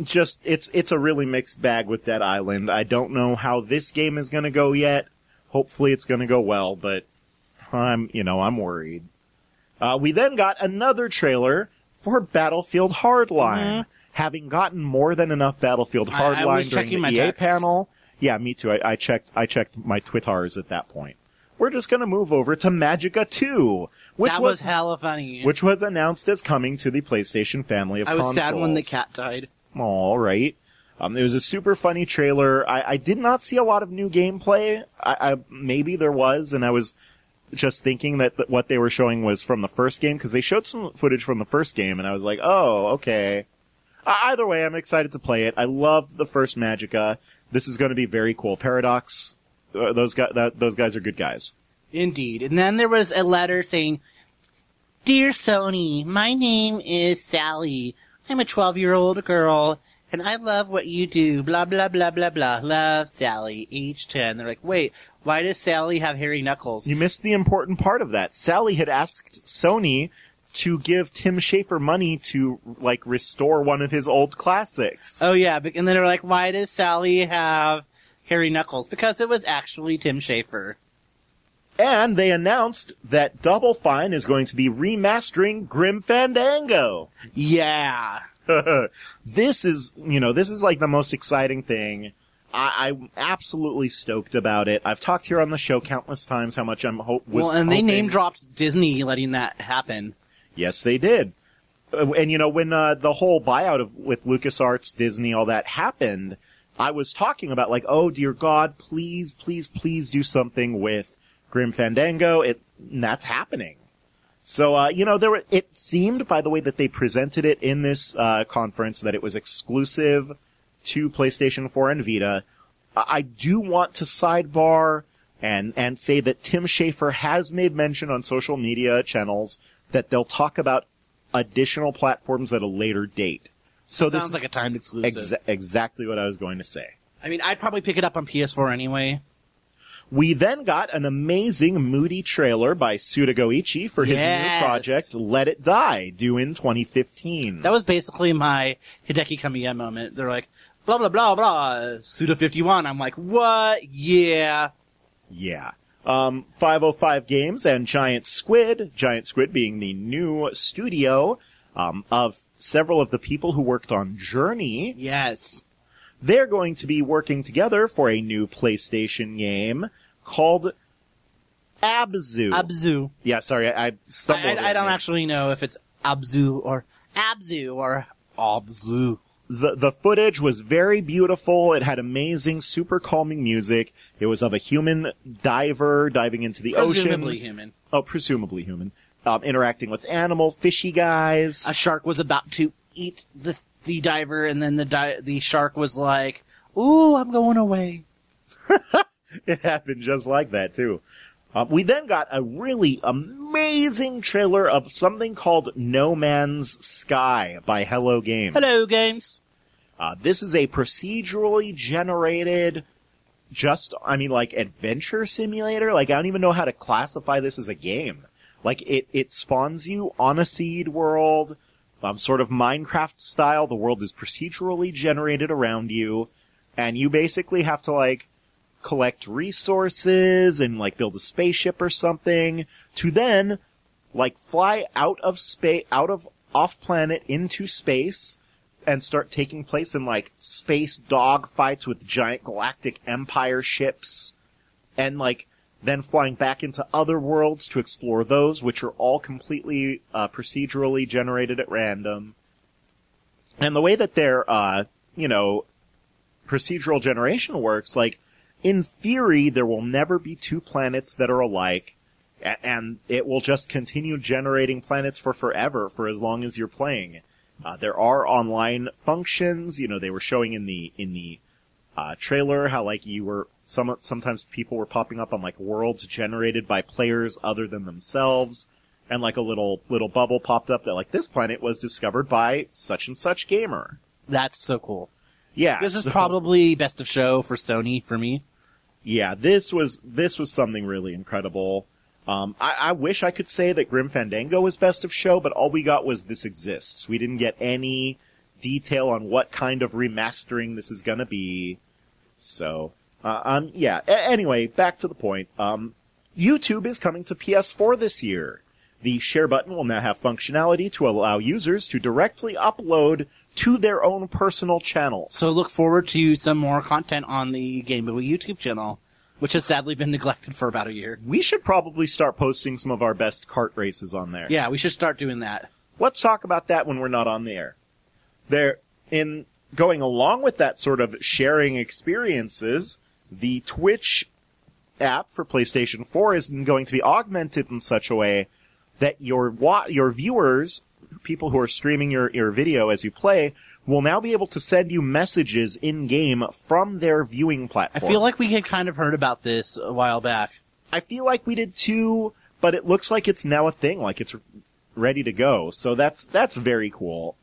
Speaker 1: a really mixed bag with Dead Island. I don't know how this game is gonna go yet. Hopefully it's gonna go well, but I'm worried. We then got another trailer for Battlefield Hardline. Having gotten more than enough Battlefield Hardline during the EA panel. Yeah, me too. I checked my Twitters at that point. We're just gonna move over to Magicka 2, which
Speaker 2: was hella funny.
Speaker 1: Which was announced as coming to the PlayStation family of consoles.
Speaker 2: I was sad when the cat died.
Speaker 1: All right. It was a super funny trailer. I did not see a lot of new gameplay. Maybe there was, and I was just thinking that what they were showing was from the first game, because they showed some footage from the first game, and I was like, oh, okay. Either way, I'm excited to play it. I loved the first Magicka. This is going to be very cool. Paradox, those guys are good guys.
Speaker 2: Indeed. And then there was a letter saying, Dear Sony, my name is Sally. I'm a 12-year-old girl, and I love what you do. Blah, blah, blah, blah, blah. Love, Sally, age 10. They're like, wait, why does Sally have hairy knuckles?
Speaker 1: You missed the important part of that. Sally had asked Sony to give Tim Schafer money to, like, restore one of his old classics.
Speaker 2: Oh, yeah, and then they're like, why does Sally have hairy knuckles? Because it was actually Tim Schafer.
Speaker 1: And they announced that Double Fine is going to be remastering Grim Fandango.
Speaker 2: Yeah.
Speaker 1: This is like the most exciting thing. I'm absolutely stoked about it. I've talked here on the show countless times how much I'm hoping.
Speaker 2: They name-dropped Disney letting that happen.
Speaker 1: Yes, they did. And when the whole buyout with LucasArts, Disney, all that happened, I was talking about like, oh dear God, please, please, please do something with Grim Fandango. And that's happening. So, it seemed, by the way that they presented it in this conference, that it was exclusive to PlayStation 4 and Vita. I do want to sidebar and say that Tim Schafer has made mention on social media channels that they'll talk about additional platforms at a later date. So this
Speaker 2: sounds like a timed exclusive.
Speaker 1: Exactly what I was going to say.
Speaker 2: I mean, I'd probably pick it up on PS4 anyway.
Speaker 1: We then got an amazing moody trailer by Suda Goichi for his
Speaker 2: Yes.
Speaker 1: new project, Let It Die, due in 2015.
Speaker 2: That was basically my Hideki Kamiya moment. They're like, blah, blah, blah, blah, Suda 51. I'm like, what? Yeah.
Speaker 1: Yeah. 505 Games and Giant Squid being the new studio of several of the people who worked on Journey.
Speaker 2: Yes.
Speaker 1: They're going to be working together for a new PlayStation game called Abzu.
Speaker 2: Abzu.
Speaker 1: Yeah, sorry, I stumbled.
Speaker 2: I don't actually know if it's Abzu or Abzu or Abzu.
Speaker 1: The footage was very beautiful. It had amazing, super calming music. It was of a human diver diving into the ocean.
Speaker 2: Presumably human.
Speaker 1: Oh, presumably human. Interacting with animal, fishy guys.
Speaker 2: A shark was about to eat the diver, and then the shark was like, "Ooh, I'm going away."
Speaker 1: It happened just like that, too. We then got a really amazing trailer of something called No Man's Sky by Hello Games.
Speaker 2: Hello, games.
Speaker 1: This is a procedurally generated, adventure simulator. I don't even know how to classify this as a game. It spawns you on a seed world, sort of Minecraft style. The world is procedurally generated around you, and you basically have to, collect resources and, build a spaceship or something to then, fly out of off-planet into space and start taking place in, space dogfights with giant galactic empire ships and, then flying back into other worlds to explore those, which are all completely procedurally generated at random. And the way that their, procedural generation works, in theory, there will never be two planets that are alike, and it will just continue generating planets for forever, for as long as you're playing. There are online functions, they were showing in the trailer how, sometimes people were popping up on, worlds generated by players other than themselves, and, a little bubble popped up that, this planet was discovered by such and such gamer.
Speaker 2: That's so cool.
Speaker 1: Yeah.
Speaker 2: This is probably best of show for Sony for me.
Speaker 1: Yeah, this was something really incredible. I wish I could say that Grim Fandango was best of show, but all we got was this exists. We didn't get any detail on what kind of remastering this is gonna be. So, yeah. Anyway, back to the point. YouTube is coming to PS4 this year. The share button will now have functionality to allow users to directly upload to their own personal channels.
Speaker 2: So look forward to some more content on the Game Boy YouTube channel, which has sadly been neglected for about a year.
Speaker 1: We should probably start posting some of our best kart races on there.
Speaker 2: Yeah, we should start doing that.
Speaker 1: Let's talk about that when we're not on the air. In going along with that sort of sharing experiences, the Twitch app for PlayStation 4 is going to be augmented in such a way that your viewers, people who are streaming your video as you play, will now be able to send you messages in-game from their viewing platform.
Speaker 2: I feel like we had kind of heard about this a while back.
Speaker 1: I feel like we did too, but it looks like it's now a thing, it's ready to go. So that's very cool.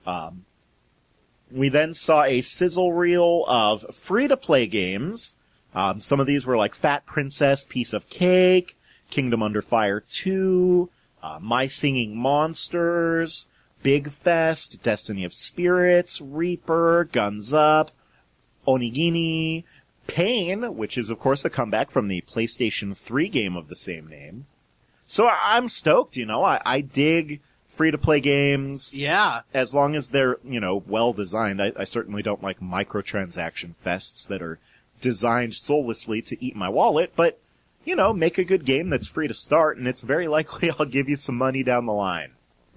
Speaker 1: We then saw a sizzle reel of free-to-play games. Some of these were Fat Princess, Piece of Cake, Kingdom Under Fire 2, My Singing Monsters, Big Fest, Destiny of Spirits, Reaper, Guns Up, Onigini, Pain, which is of course a comeback from the PlayStation 3 game of the same name. So I'm stoked, I dig free-to-play games.
Speaker 2: Yeah.
Speaker 1: As long as they're, well-designed. I certainly don't like microtransaction fests that are designed soullessly to eat my wallet, but make a good game that's free to start, and it's very likely I'll give you some money down the line.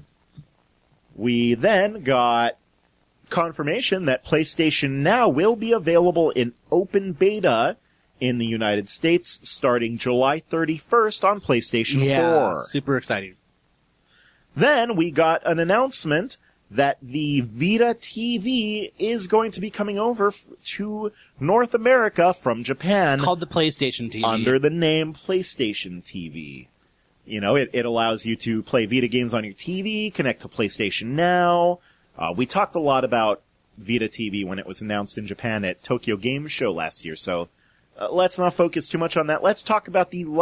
Speaker 1: We then got confirmation that PlayStation Now will be available in open beta in the United States starting July 31st on PlayStation 4.
Speaker 2: Super exciting.
Speaker 1: Then we got an announcement that the Vita TV is going to be coming over to North America from Japan.
Speaker 2: Called the PlayStation TV.
Speaker 1: Under the name PlayStation TV. It allows you to play Vita games on your TV, connect to PlayStation Now. We talked a lot about Vita TV when it was announced in Japan at Tokyo Game Show last year, so let's not focus too much on that. Let's talk about the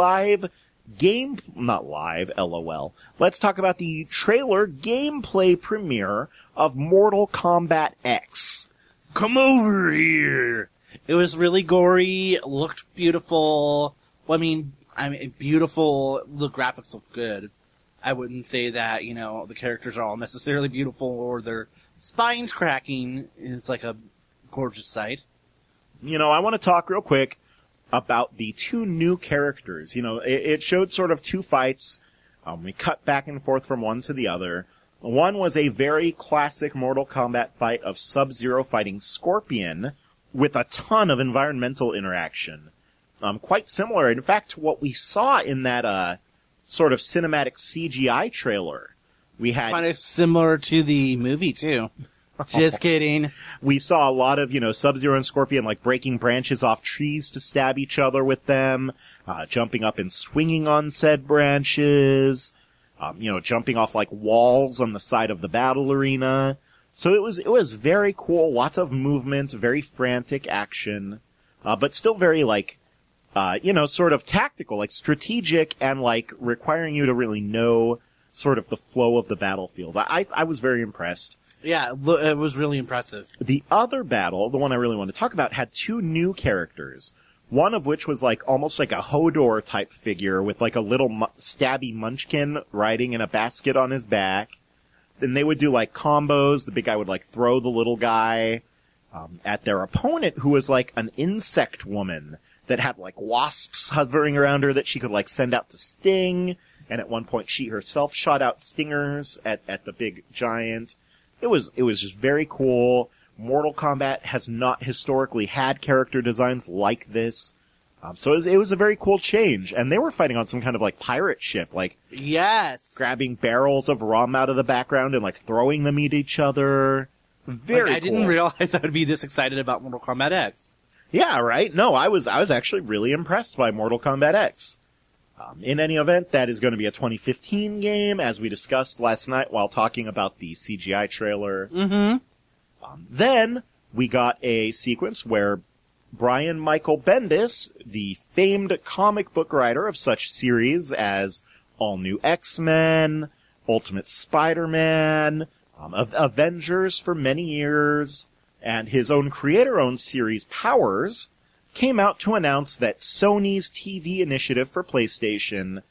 Speaker 1: not live, LOL. Let's talk about the trailer gameplay premiere of Mortal Kombat X.
Speaker 2: Come over here! It was really gory, looked beautiful. Well, I mean, beautiful. The graphics look good. I wouldn't say that, the characters are all necessarily beautiful or their spines cracking is like a gorgeous sight.
Speaker 1: I want to talk real quick about the two new characters. It showed sort of two fights. We cut back and forth from one to the other. One was a very classic Mortal Kombat fight of Sub-Zero fighting Scorpion with a ton of environmental interaction. Quite similar, in fact, to what we saw in that sort of cinematic CGI trailer. We had
Speaker 2: kind of similar to the movie too. Just kidding.
Speaker 1: We saw a lot of, Sub-Zero and Scorpion like breaking branches off trees to stab each other with them, jumping up and swinging on said branches, jumping off like walls on the side of the battle arena. So it was very cool, lots of movement, very frantic action, but still very sort of tactical, like strategic and like requiring you to really know sort of the flow of the battlefield. I was very impressed.
Speaker 2: Yeah, it was really impressive.
Speaker 1: The other battle, the one I really want to talk about, had two new characters. One of which was like almost like a Hodor type figure with like a little stabby munchkin riding in a basket on his back. Then they would do like combos. The big guy would like throw the little guy at their opponent, who was like an insect woman that had like wasps hovering around her that she could like send out to sting. And at one point she herself shot out stingers at the big giant. It was just very cool. Mortal Kombat has not historically had character designs like this. So it was a very cool change. And they were fighting on some kind of like pirate ship, like
Speaker 2: yes,
Speaker 1: grabbing barrels of rum out of the background and like throwing them at each other. Very
Speaker 2: I
Speaker 1: cool.
Speaker 2: didn't realize I would be this excited about Mortal Kombat X.
Speaker 1: Yeah, right? No, I was actually really impressed by Mortal Kombat X. In any event, that is going to be a 2015 game, as we discussed last night while talking about the CGI trailer.
Speaker 2: Mm-hmm.
Speaker 1: Then we got a sequence where Brian Michael Bendis, the famed comic book writer of such series as All New X-Men, Ultimate Spider-Man, Avengers for many years, and his own creator-owned series Powers, came out to announce that Sony's TV initiative for PlayStation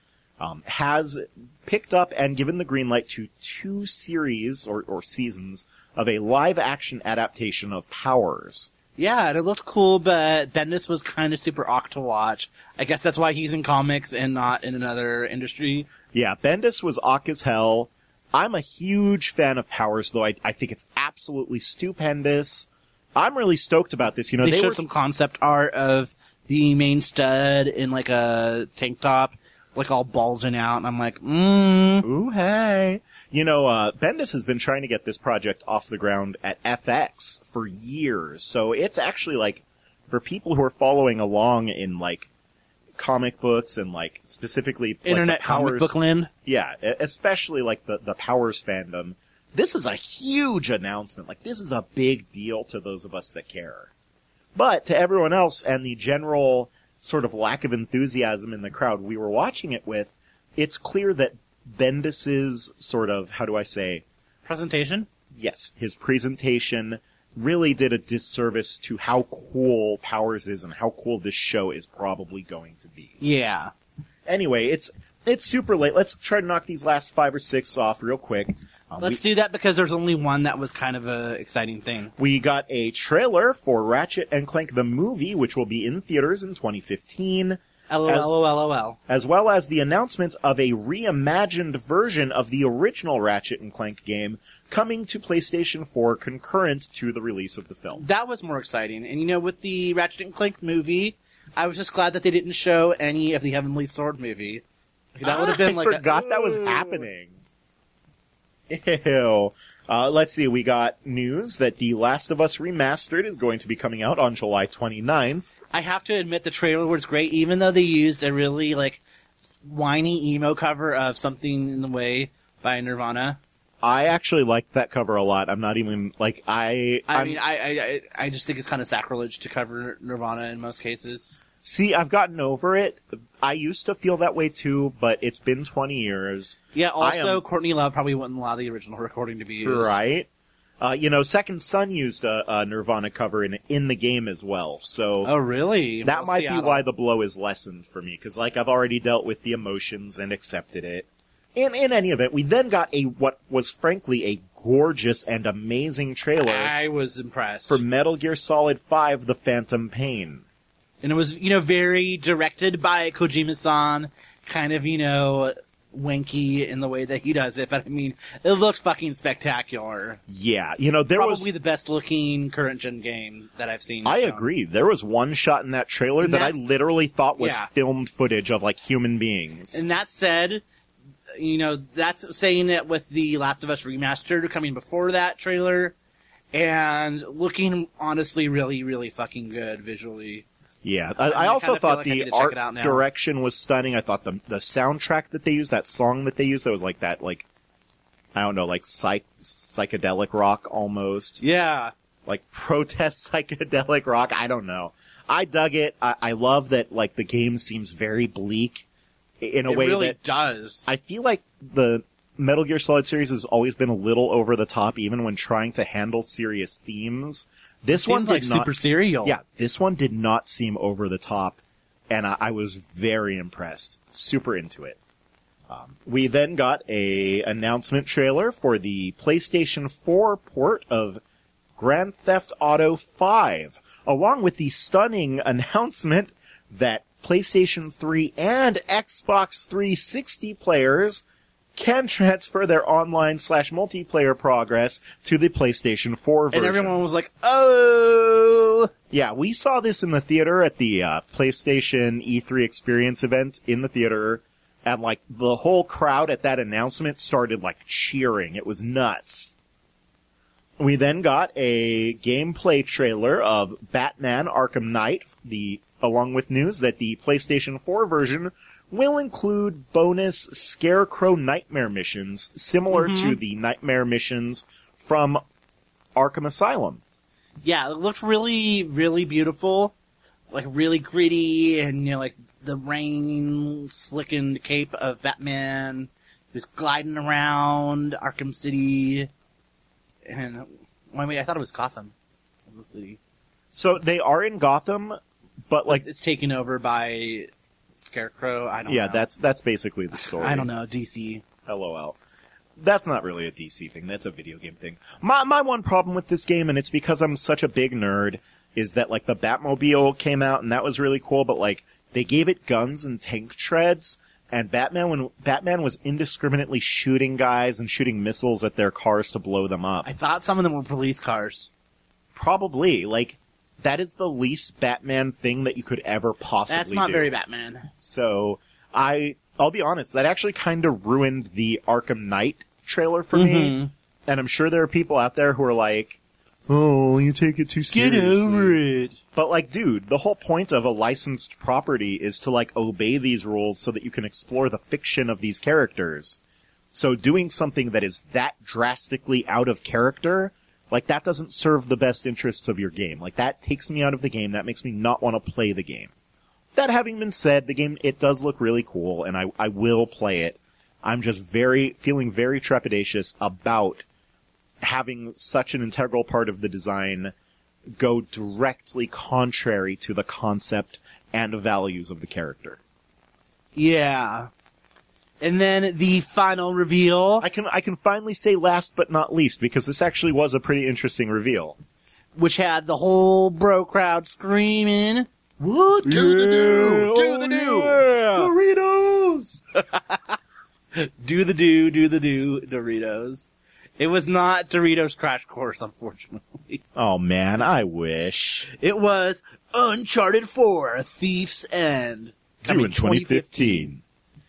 Speaker 1: has picked up and given the green light to 2 series or seasons of a live-action adaptation of Powers.
Speaker 2: Yeah, and it looked cool, but Bendis was kind of super awk to watch. I guess that's why he's in comics and not in another industry.
Speaker 1: Yeah, Bendis was awk as hell. I'm a huge fan of Powers, though. I think it's absolutely stupendous. I'm really stoked about this.
Speaker 2: They showed some concept art of the main stud in like a tank top, like all bulging out, and I'm like,
Speaker 1: ooh, hey. Bendis has been trying to get this project off the ground at FX for years, so it's actually like, for people who are following along in like comic books and like specifically like,
Speaker 2: internet comic book land.
Speaker 1: Yeah, especially like the Powers fandom. This is a huge announcement. Like, this is a big deal to those of us that care. But to everyone else and the general sort of lack of enthusiasm in the crowd we were watching it with, it's clear that Bendis's sort of, how do I say?
Speaker 2: Presentation?
Speaker 1: Yes, his presentation really did a disservice to how cool Powers is and how cool this show is probably going to be.
Speaker 2: Yeah.
Speaker 1: Anyway, it's super late. Let's try to knock these last 5 or 6 off real quick.
Speaker 2: Let's do that because there's only one that was kind of a exciting thing.
Speaker 1: We got a trailer for Ratchet and Clank the movie, which will be in theaters in 2015.
Speaker 2: LOL.
Speaker 1: As well as the announcement of a reimagined version of the original Ratchet and Clank game coming to PlayStation 4 concurrent to the release of the film.
Speaker 2: That was more exciting. And with the Ratchet and Clank movie, I was just glad that they didn't show any of the Heavenly Sword movie. That would have been
Speaker 1: I forgot that was happening. Ew. Let's see, we got news that The Last of Us Remastered is going to be coming out on July 29th.
Speaker 2: I have to admit the trailer was great, even though they used a really, whiny emo cover of Something in the Way by Nirvana.
Speaker 1: I actually liked that cover a lot. I'm not even,
Speaker 2: I just think it's kind of sacrilege to cover Nirvana in most cases.
Speaker 1: See, I've gotten over it. I used to feel that way too, but it's been 20 years.
Speaker 2: Yeah, also, Courtney Love probably wouldn't allow the original recording to be used.
Speaker 1: Right. Second Son used a Nirvana cover in the game as well, so...
Speaker 2: Oh, really?
Speaker 1: That might be why the blow is lessened for me, because, I've already dealt with the emotions and accepted it. In any event, we then got what was frankly a gorgeous and amazing trailer.
Speaker 2: I was impressed.
Speaker 1: For Metal Gear Solid 5, The Phantom Pain.
Speaker 2: And it was, very directed by Kojima-san, kind of, wanky in the way that he does it, but it looks fucking spectacular.
Speaker 1: Yeah, there
Speaker 2: Probably the best looking current gen game that I've seen.
Speaker 1: I agree. There was one shot in that trailer that I literally thought was filmed footage of, human beings.
Speaker 2: And that said, that's saying it with the Last of Us Remastered coming before that trailer, and looking honestly really, really fucking good visually.
Speaker 1: Yeah, I also thought the art direction was stunning. I thought the soundtrack that they used, that song that they used, that was I don't know, psychedelic rock almost.
Speaker 2: Yeah.
Speaker 1: Like protest psychedelic rock, I don't know. I dug it. I love that, the game seems very bleak in a way that... It really
Speaker 2: does.
Speaker 1: I feel like the Metal Gear Solid series has always been a little over the top, even when trying to handle serious themes. This one did
Speaker 2: super serial.
Speaker 1: Yeah, this one did not seem over the top, and I was very impressed. Super into it. We then got a announcement trailer for the PlayStation 4 port of Grand Theft Auto 5, along with the stunning announcement that PlayStation 3 and Xbox 360 players can transfer their online/multiplayer progress to the PlayStation 4 version.
Speaker 2: And everyone was like, oh!
Speaker 1: Yeah, we saw this in the theater at the PlayStation E3 Experience event in the theater, and the whole crowd at that announcement started cheering. It was nuts. We then got a gameplay trailer of Batman Arkham Knight, along with news that the PlayStation 4 version will include bonus Scarecrow Nightmare missions, similar to the Nightmare missions from Arkham Asylum.
Speaker 2: Yeah, it looked really, really beautiful. Really gritty, and, the rain-slickened cape of Batman who's gliding around Arkham City. And, I thought it was Gotham. The city.
Speaker 1: So they are in Gotham, but
Speaker 2: it's taken over by Scarecrow. I don't know.
Speaker 1: Yeah, that's basically the story.
Speaker 2: I don't know. DC.
Speaker 1: LOL. That's not really a DC thing. That's a video game thing. My one problem with this game, and it's because I'm such a big nerd, is that the Batmobile came out and that was really cool, but they gave it guns and tank treads, and when Batman was indiscriminately shooting guys and shooting missiles at their cars to blow them up.
Speaker 2: I thought some of them were police cars.
Speaker 1: Probably. That is the least Batman thing that you could ever possibly do.
Speaker 2: That's not very Batman.
Speaker 1: So, I'll be honest, that actually kind of ruined the Arkham Knight trailer for me. And I'm sure there are people out there who are like, oh, you take it too seriously.
Speaker 2: Get over it.
Speaker 1: But dude, the whole point of a licensed property is to obey these rules so that you can explore the fiction of these characters. So doing something that is that drastically out of character, that doesn't serve the best interests of your game. That takes me out of the game. That makes me not want to play the game. That having been said, the game, it does look really cool, and I will play it. I'm just feeling very trepidatious about having such an integral part of the design go directly contrary to the concept and values of the character.
Speaker 2: Yeah. And then the final reveal.
Speaker 1: I can finally say last but not least, because this actually was a pretty interesting reveal.
Speaker 2: Which had the whole bro crowd screaming,
Speaker 1: what? Do the do! Do the do! Doritos!
Speaker 2: Do the do, Doritos. It was not Doritos Crash Course, unfortunately.
Speaker 1: Oh man, I wish.
Speaker 2: It was Uncharted 4, Thief's End.
Speaker 1: Coming in 2015.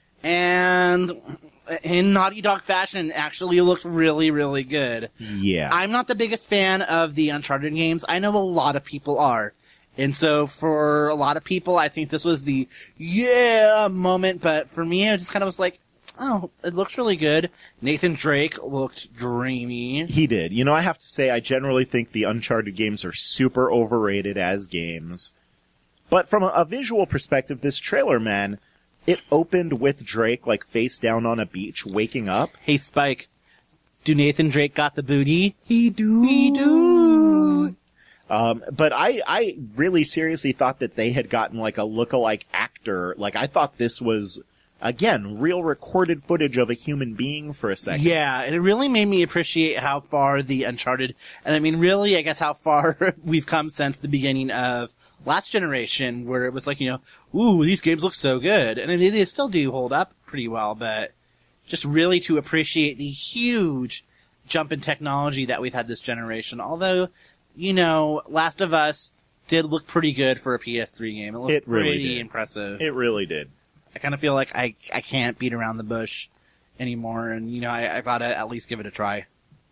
Speaker 2: And in Naughty Dog fashion, actually looked really, really good.
Speaker 1: Yeah.
Speaker 2: I'm not the biggest fan of the Uncharted games. I know a lot of people are. And so for a lot of people, I think this was the yeah moment. But for me, I just kind of was like, oh, it looks really good. Nathan Drake looked dreamy.
Speaker 1: He did. I have to say, I generally think the Uncharted games are super overrated as games. But from a visual perspective, this trailer, man, it opened with Drake, like, face down on a beach, waking up.
Speaker 2: Hey, Spike, do Nathan Drake got the booty?
Speaker 1: He do.
Speaker 2: He do.
Speaker 1: But I really seriously thought that they had gotten, like, a lookalike actor. Like, I thought this was, again, real recorded footage of a human being for a second.
Speaker 2: Yeah, and it really made me appreciate how far the Uncharted, and I mean, really, I guess how far we've come since the beginning of last generation, where it was like, ooh, these games look so good. And I mean, they still do hold up pretty well, but just really to appreciate the huge jump in technology that we've had this generation. Although, Last of Us did look pretty good for a PS3 game. It looked pretty impressive.
Speaker 1: It really did.
Speaker 2: I kind of feel like I can't beat around the bush anymore, and, I gotta at least give it a try.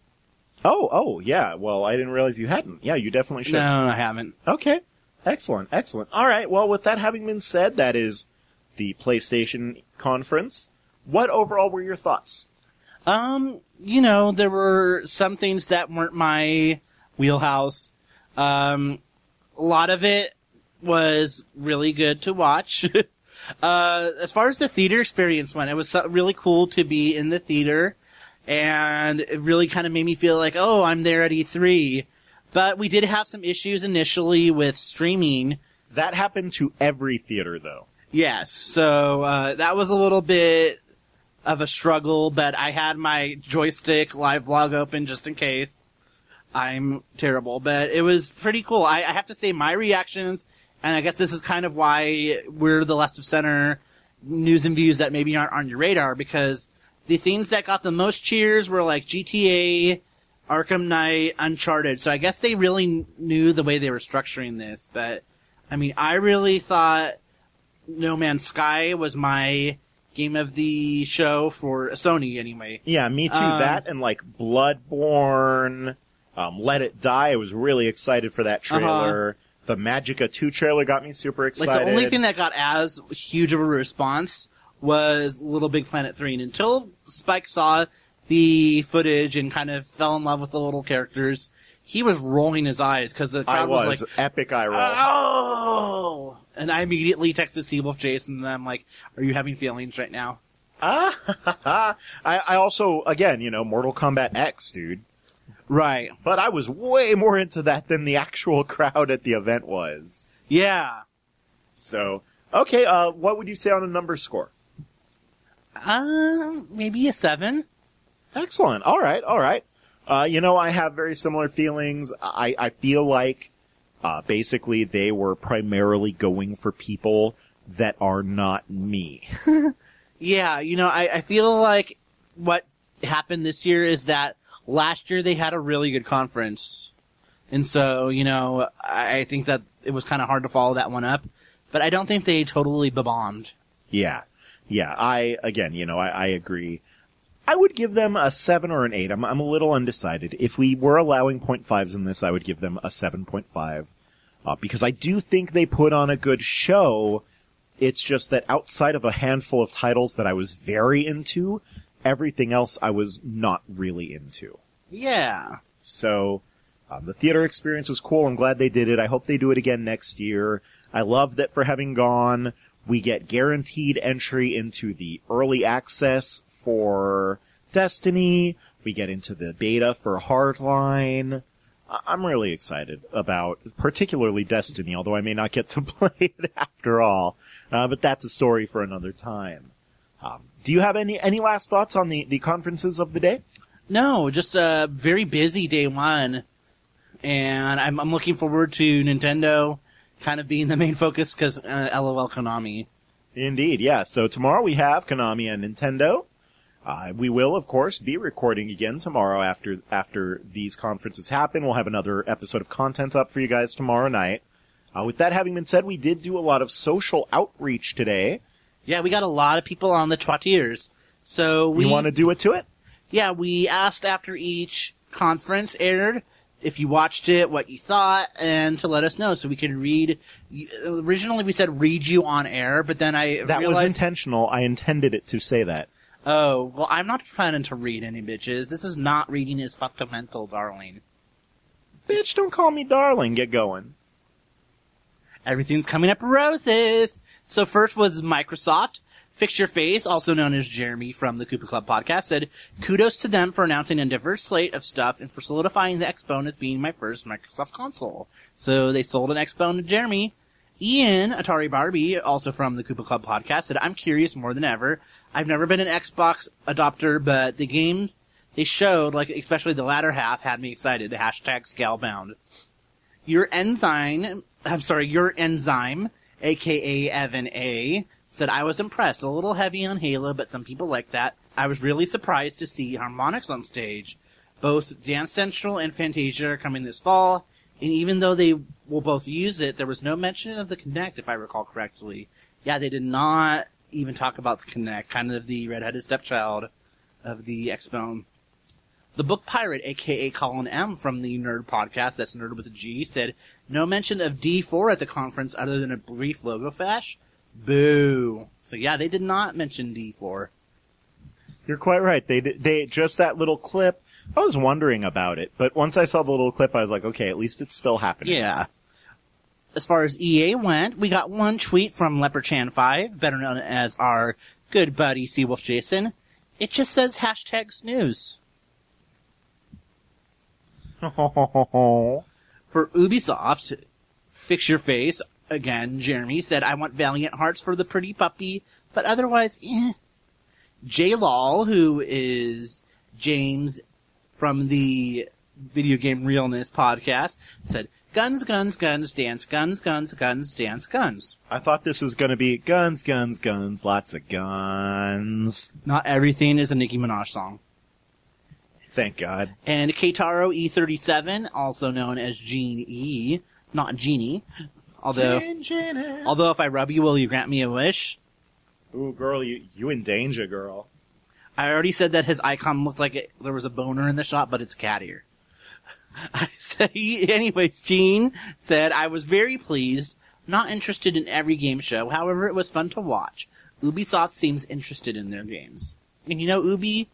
Speaker 1: Oh, yeah. Well, I didn't realize you hadn't. Yeah, you definitely should.
Speaker 2: No, I haven't.
Speaker 1: Okay. Excellent. All right. Well, with that having been said, that is the PlayStation conference. What overall were your thoughts?
Speaker 2: There were some things that weren't my wheelhouse. A lot of it was really good to watch. As far as the theater experience went, it was really cool to be in the theater, and it really kind of made me feel like, oh, I'm there at E3. But we did have some issues initially with streaming.
Speaker 1: That happened to every theater, though.
Speaker 2: Yes, so that was a little bit of a struggle, but I had my joystick live blog open just in case. I'm terrible, but it was pretty cool. I have to say my reactions, and I guess this is kind of why we're the Left of Center news and views that maybe aren't on your radar, because the things that got the most cheers were like GTA, Arkham Knight, Uncharted. So I guess they really knew the way they were structuring this. But, I mean, I really thought No Man's Sky was my game of the show for Sony anyway.
Speaker 1: Yeah, me too. That and like Bloodborne, Let It Die. I was really excited for that trailer. The Magicka 2 trailer got me super excited.
Speaker 2: Like the only thing that got as huge of a response was Little Big Planet 3. And until Spike saw the footage and kind of fell in love with the little characters, he was rolling his eyes because the crowd was like,
Speaker 1: epic eye roll.
Speaker 2: Oh! And I immediately texted Seawolf Jason and I'm like, are you having feelings right now?
Speaker 1: I also, again, Mortal Kombat X, dude.
Speaker 2: Right.
Speaker 1: But I was way more into that than the actual crowd at the event was.
Speaker 2: Yeah.
Speaker 1: So, okay, what would you say on a number score?
Speaker 2: Maybe a 7.
Speaker 1: Excellent. All right. I have very similar feelings. I feel like, basically they were primarily going for people that are not me.
Speaker 2: Yeah, I feel like what happened this year is that last year they had a really good conference. And so, I think that it was kind of hard to follow that one up. But I don't think they totally bombed.
Speaker 1: Yeah. I agree. I would give them a 7 or an 8. I'm a little undecided. If we were allowing 0.5s in this, I would give them a 7.5. Because I do think they put on a good show. It's just that outside of a handful of titles that I was very into, everything else I was not really into.
Speaker 2: Yeah.
Speaker 1: So, the theater experience was cool. I'm glad they did it. I hope they do it again next year. I love that for having gone, we get guaranteed entry into the early access for Destiny. We get into the beta for Hardline. I'm really excited about particularly Destiny, although I may not get to play it after all. But that's a story for another time. Do you have any last thoughts on the conferences of the day?
Speaker 2: No, just a very busy day one. And I'm looking forward to Nintendo kind of being the main focus because LOL Konami.
Speaker 1: Indeed, yeah. So tomorrow we have Konami and Nintendo. We will, of course, be recording again tomorrow after these conferences happen. We'll have another episode of content up for you guys tomorrow night. With that having been said, we did do a lot of social outreach today.
Speaker 2: Yeah, we got a lot of people on the Twattiers. So
Speaker 1: we want to do it to it?
Speaker 2: Yeah, we asked after each conference aired if you watched it, what you thought, and to let us know so we could read. Originally we said read you on air, but then
Speaker 1: That was intentional. I intended it to say that.
Speaker 2: Oh, well, I'm not planning to read any bitches. This is not reading is fundamental, darling.
Speaker 1: Bitch, don't call me darling. Get going.
Speaker 2: Everything's coming up roses. So first was Microsoft. Fix Your Face, also known as Jeremy from the Koopa Club podcast, said, kudos to them for announcing a diverse slate of stuff and for solidifying the Xbone as being my first Microsoft console. So they sold an Xbone to Jeremy. Ian, Atari Barbie, also from the Koopa Club podcast, said, I'm curious more than ever. I've never been an Xbox adopter, but the games they showed, like especially the latter half, had me excited. Hashtag Scalebound. Your Enzyme, aka Evan A., said, I was impressed. A little heavy on Halo, but some people like that. I was really surprised to see Harmonix on stage. Both Dance Central and Fantasia are coming this fall, and even though they will both use it, there was no mention of the Kinect, if I recall correctly. Yeah, they did not even talk about the Kinect, kind of the redheaded stepchild of the Xbone. The Book Pirate, aka Colin M. from the Nerd podcast, that's Nerd with a G, said, no mention of D4 at the conference other than a brief logo flash. Boo. So yeah, they did not mention D4.
Speaker 1: You're quite right. They just that little clip. I was wondering about it, but once I saw the little clip, I was like, okay, at least it's still happening.
Speaker 2: Yeah. As far as EA went, we got one tweet from Leopardchan5, better known as our good buddy Seawolf Jason. It just says hashtag snooze. For Ubisoft, Fix Your Face, again, Jeremy said, I want Valiant Hearts for the pretty puppy, but otherwise, J-Lol, who is James from the Video Game Realness podcast, said, guns, guns, guns, dance, guns, guns, guns, dance, guns.
Speaker 1: I thought this was gonna be guns, guns, guns, lots of guns.
Speaker 2: Not everything is a Nicki Minaj song.
Speaker 1: Thank God.
Speaker 2: And Keitaro E37, also known as Gene E, not Genie. Although if I rub you, will you grant me a wish?
Speaker 1: Ooh, girl, you in danger, girl.
Speaker 2: I already said that his icon looked like there was a boner in the shot, but it's cat ear. Anyways, Gene said, I was very pleased, not interested in every game show, however it was fun to watch. Ubisoft seems interested in their games. And you know, Ubi,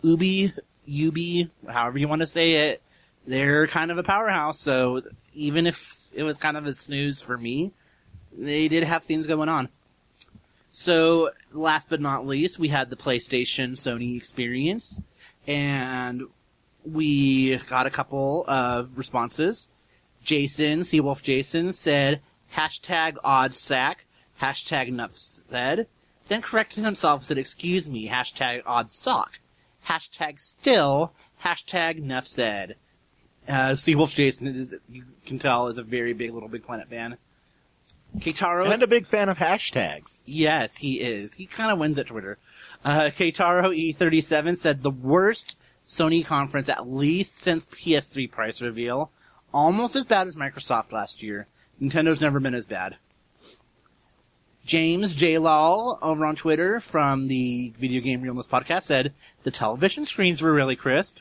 Speaker 2: however you want to say it, they're kind of a powerhouse, so even if it was kind of a snooze for me, they did have things going on. So, last but not least, we had the PlayStation Sony experience, and we got a couple of responses. Jason, Seawolf Jason, said, hashtag odd sack, hashtag nuff said, then corrected himself and said, excuse me, hashtag odd sock, hashtag still, hashtag nuff said. Seawolf Jason, you can tell, is a very big Little Big Planet fan. Keitaro,
Speaker 1: and a big fan of hashtags.
Speaker 2: Yes, he is. He kind of wins at Twitter. Keitaro E37 said the worst Sony conference at least since PS3 price reveal. Almost as bad as Microsoft last year. Nintendo's never been as bad. James J. Lal over on Twitter from the Video Game Realness podcast said the television screens were really crisp.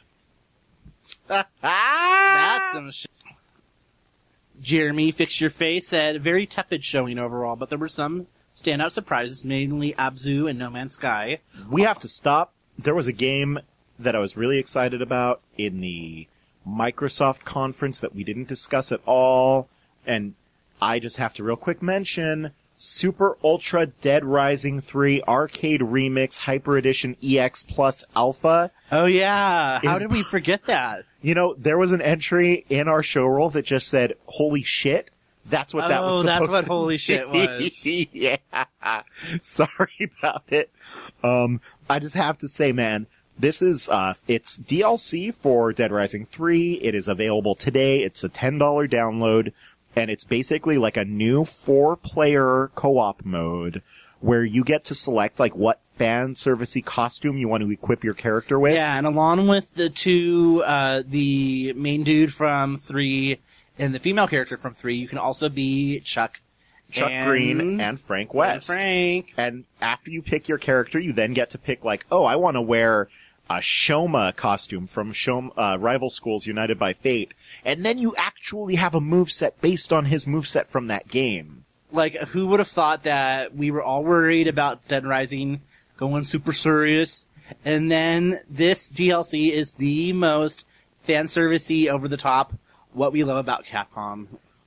Speaker 2: That's some shit. Jeremy Fix Your Face said very tepid showing overall, but there were some standout surprises, mainly Abzu and No Man's Sky.
Speaker 1: We have to stop. There was a game that I was really excited about in the Microsoft conference that we didn't discuss at all, and I just have to real quick mention Super Ultra Dead Rising 3 Arcade Remix Hyper Edition EX Plus Alpha.
Speaker 2: Oh yeah, how did we forget that?
Speaker 1: You know, there was an entry in our show roll that just said, holy shit. That's what that was supposed
Speaker 2: that's what
Speaker 1: to
Speaker 2: holy
Speaker 1: be.
Speaker 2: shit was.
Speaker 1: Yeah. Sorry about it. I just have to say, man, this is, it's DLC for Dead Rising 3. It is available today. It's a $10 download, and it's basically like a new 4-player co-op mode where you get to select like what fan servicey costume you want to equip your character with.
Speaker 2: Yeah, and along with the two, the main dude from 3 and the female character from 3, you can also be Chuck
Speaker 1: Green and Frank West. And after you pick your character, you then get to pick like, oh, I want to wear a Shoma costume from Rival Schools United by Fate. And then you actually have a moveset based on his moveset from that game.
Speaker 2: Like, who would have thought that we were all worried about Dead Rising going super serious, and then this DLC is the most fan-servicey, over-the-top, what we love about Capcom.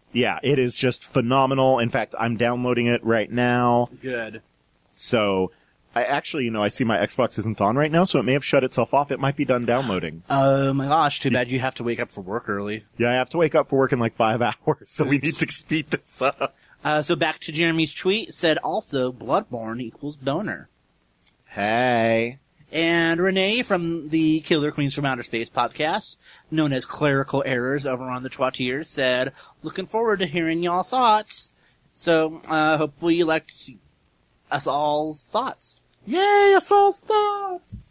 Speaker 1: Yeah, it is just phenomenal. In fact, I'm downloading it right now.
Speaker 2: Good.
Speaker 1: So, I see my Xbox isn't on right now, so it may have shut itself off. It might be done downloading.
Speaker 2: Oh my gosh, too bad you have to wake up for work early.
Speaker 1: Yeah, I have to wake up for work in like 5 hours, so we need to speed this up.
Speaker 2: So back to Jeremy's tweet, said also Bloodborne equals boner.
Speaker 1: Hey.
Speaker 2: And Renee from the Killer Queens from Outer Space podcast, known as Clerical Errors over on the Twattiers, said, looking forward to hearing y'all's thoughts. So, hopefully you liked us all's thoughts.
Speaker 1: Yay, us all's thoughts!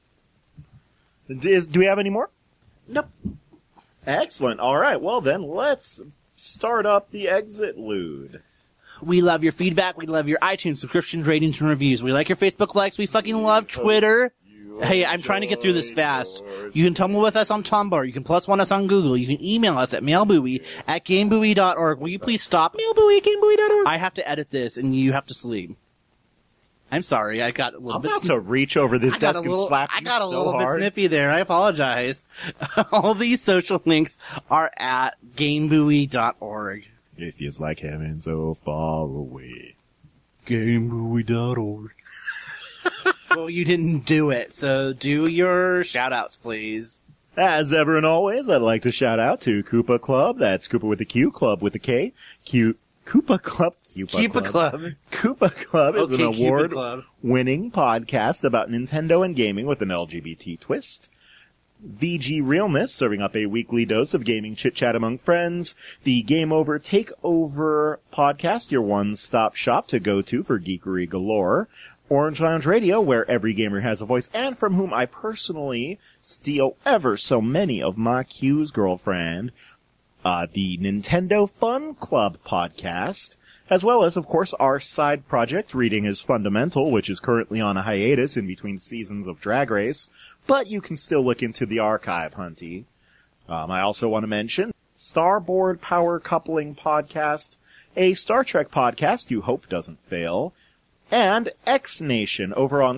Speaker 1: Do we have any more?
Speaker 2: Nope.
Speaker 1: Excellent. Alright, well then, let's start up the exit loot.
Speaker 2: We love your feedback. We love your iTunes subscriptions, ratings, and reviews. We like your Facebook likes. We fucking love Twitter. Hey, I'm trying to get through this fast. You can tumble with us on Tumblr. You can +1 us on Google. You can email us at mailbuoy@gamebuoy.org. Will you please stop? Mailbuoy@gamebuoy.org. I have to edit this, and you have to sleep. I'm sorry. I got a little bit.
Speaker 1: I'm about to reach over this desk and slap you so hard.
Speaker 2: I got a little bit snippy there. I apologize. All these social links are at gamebuoy.org.
Speaker 1: It feels like heaven so far away.
Speaker 2: Gamebuoy.org. Well, you didn't do it, so do your shout-outs, please.
Speaker 1: As ever and always, I'd like to shout out to Koopa Club. That's Koopa with a Q, Club with a K. Koopa Club. Koopa Club is an award-winning podcast about Nintendo and gaming with an LGBT twist. VG Realness, serving up a weekly dose of gaming chit-chat among friends. The Game Over Takeover podcast, your one-stop shop to go to for geekery galore. Orange Lounge Radio, where every gamer has a voice, and from whom I personally steal ever so many of my Q's girlfriend. The Nintendo Fun Club podcast, as well as, of course, our side project, Reading is Fundamental, which is currently on a hiatus in between seasons of Drag Race, but you can still look into the archive, hunty. I also want to mention Starboard Power Coupling podcast, a Star Trek podcast you hope doesn't fail, and X Nation over on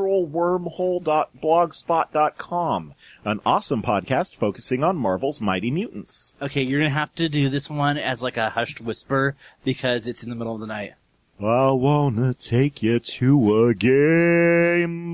Speaker 1: culturalwormhole.blogspot.com, an awesome podcast focusing on Marvel's Mighty Mutants.
Speaker 2: Okay, you're gonna have to do this one as like a hushed whisper because it's in the middle of the night.
Speaker 1: I wanna take you to a game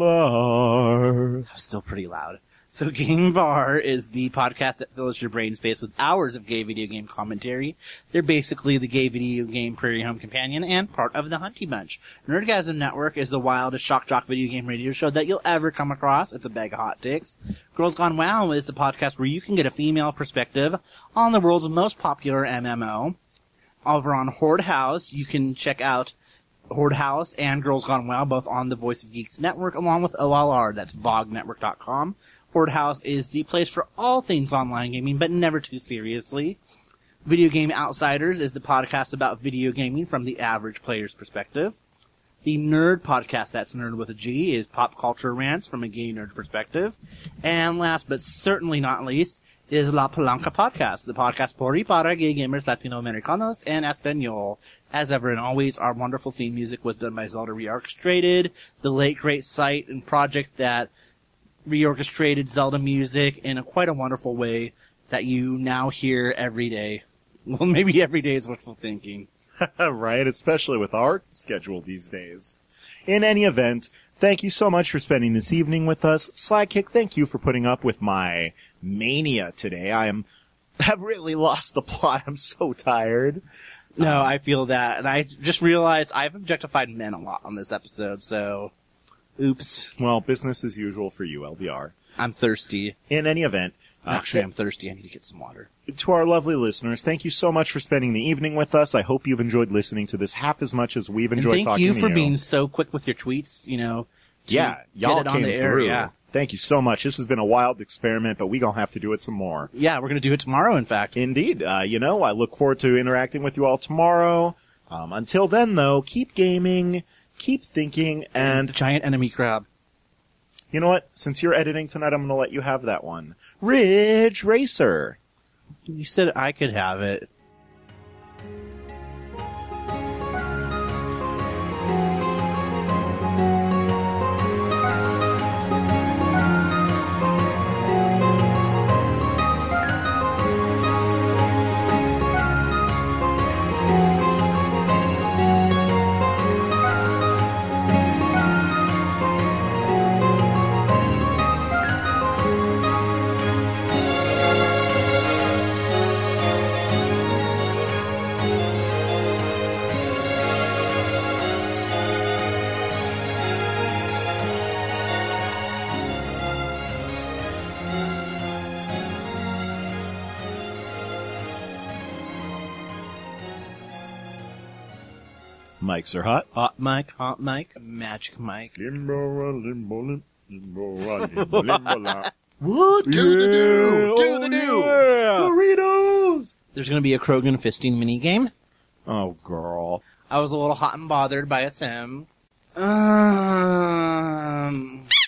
Speaker 1: bar.
Speaker 2: I'm still pretty loud. So Game Bar is the podcast that fills your brain space with hours of gay video game commentary. They're basically the gay video game prairie home companion and part of the Hunty Bunch. Nerdgasm Network is the wildest shock jock video game radio show that you'll ever come across. It's a bag of hot takes. Girls Gone WoW is the podcast where you can get a female perspective on the world's most popular MMO. Over on Horde House, you can check out Horde House and Girls Gone WoW, both on the Voice of Geeks network, along with OLR. That's vognetwork.com. Horde House is the place for all things online gaming, but never too seriously. Video Game Outsiders is the podcast about video gaming from the average player's perspective. The Nerd Podcast, that's Nerd with a G, is Pop Culture Rants from a gay nerd perspective. And last but certainly not least is La Palanca Podcast, the podcast por y para gay gamers Latinoamericanos and Espanol. As ever and always, our wonderful theme music was done by Zelda Reorchestrated, the late great site and project that reorchestrated Zelda music in quite a wonderful way that you now hear every day. Well, maybe every day is wishful thinking.
Speaker 1: Right, especially with our schedule these days. In any event, thank you so much for spending this evening with us. Slykick, thank you for putting up with my mania today. Have really lost the plot. I'm so tired.
Speaker 2: No, I feel that. And I just realized I've objectified men a lot on this episode, so oops.
Speaker 1: Well, business as usual for you, LBR.
Speaker 2: I'm thirsty.
Speaker 1: In any event.
Speaker 2: Actually, I'm thirsty. I need to get some water.
Speaker 1: To our lovely listeners, thank you so much for spending the evening with us. I hope you've enjoyed listening to this half as much as we've enjoyed talking to you.
Speaker 2: Thank you for being so quick with your tweets,
Speaker 1: y'all
Speaker 2: get it on
Speaker 1: came
Speaker 2: the air,
Speaker 1: through.
Speaker 2: yeah.
Speaker 1: Thank you so much. This has been a wild experiment, but we gonna have to do it some more.
Speaker 2: Yeah, we're gonna do it tomorrow, in fact.
Speaker 1: Indeed. I look forward to interacting with you all tomorrow. Until then, though, keep gaming, keep thinking, and
Speaker 2: Giant enemy crab.
Speaker 1: You know what? Since you're editing tonight, I'm going to let you have that one. Ridge Racer.
Speaker 2: You said I could have it.
Speaker 1: Mics are hot.
Speaker 2: Hot mic, magic mic.
Speaker 1: Limbo, limbo, limbo, limbo, limbo.
Speaker 2: What?
Speaker 1: Do the do! Doritos!
Speaker 2: There's going to be a Krogan fisting minigame.
Speaker 1: Oh, girl.
Speaker 2: I was a little hot and bothered by a sim.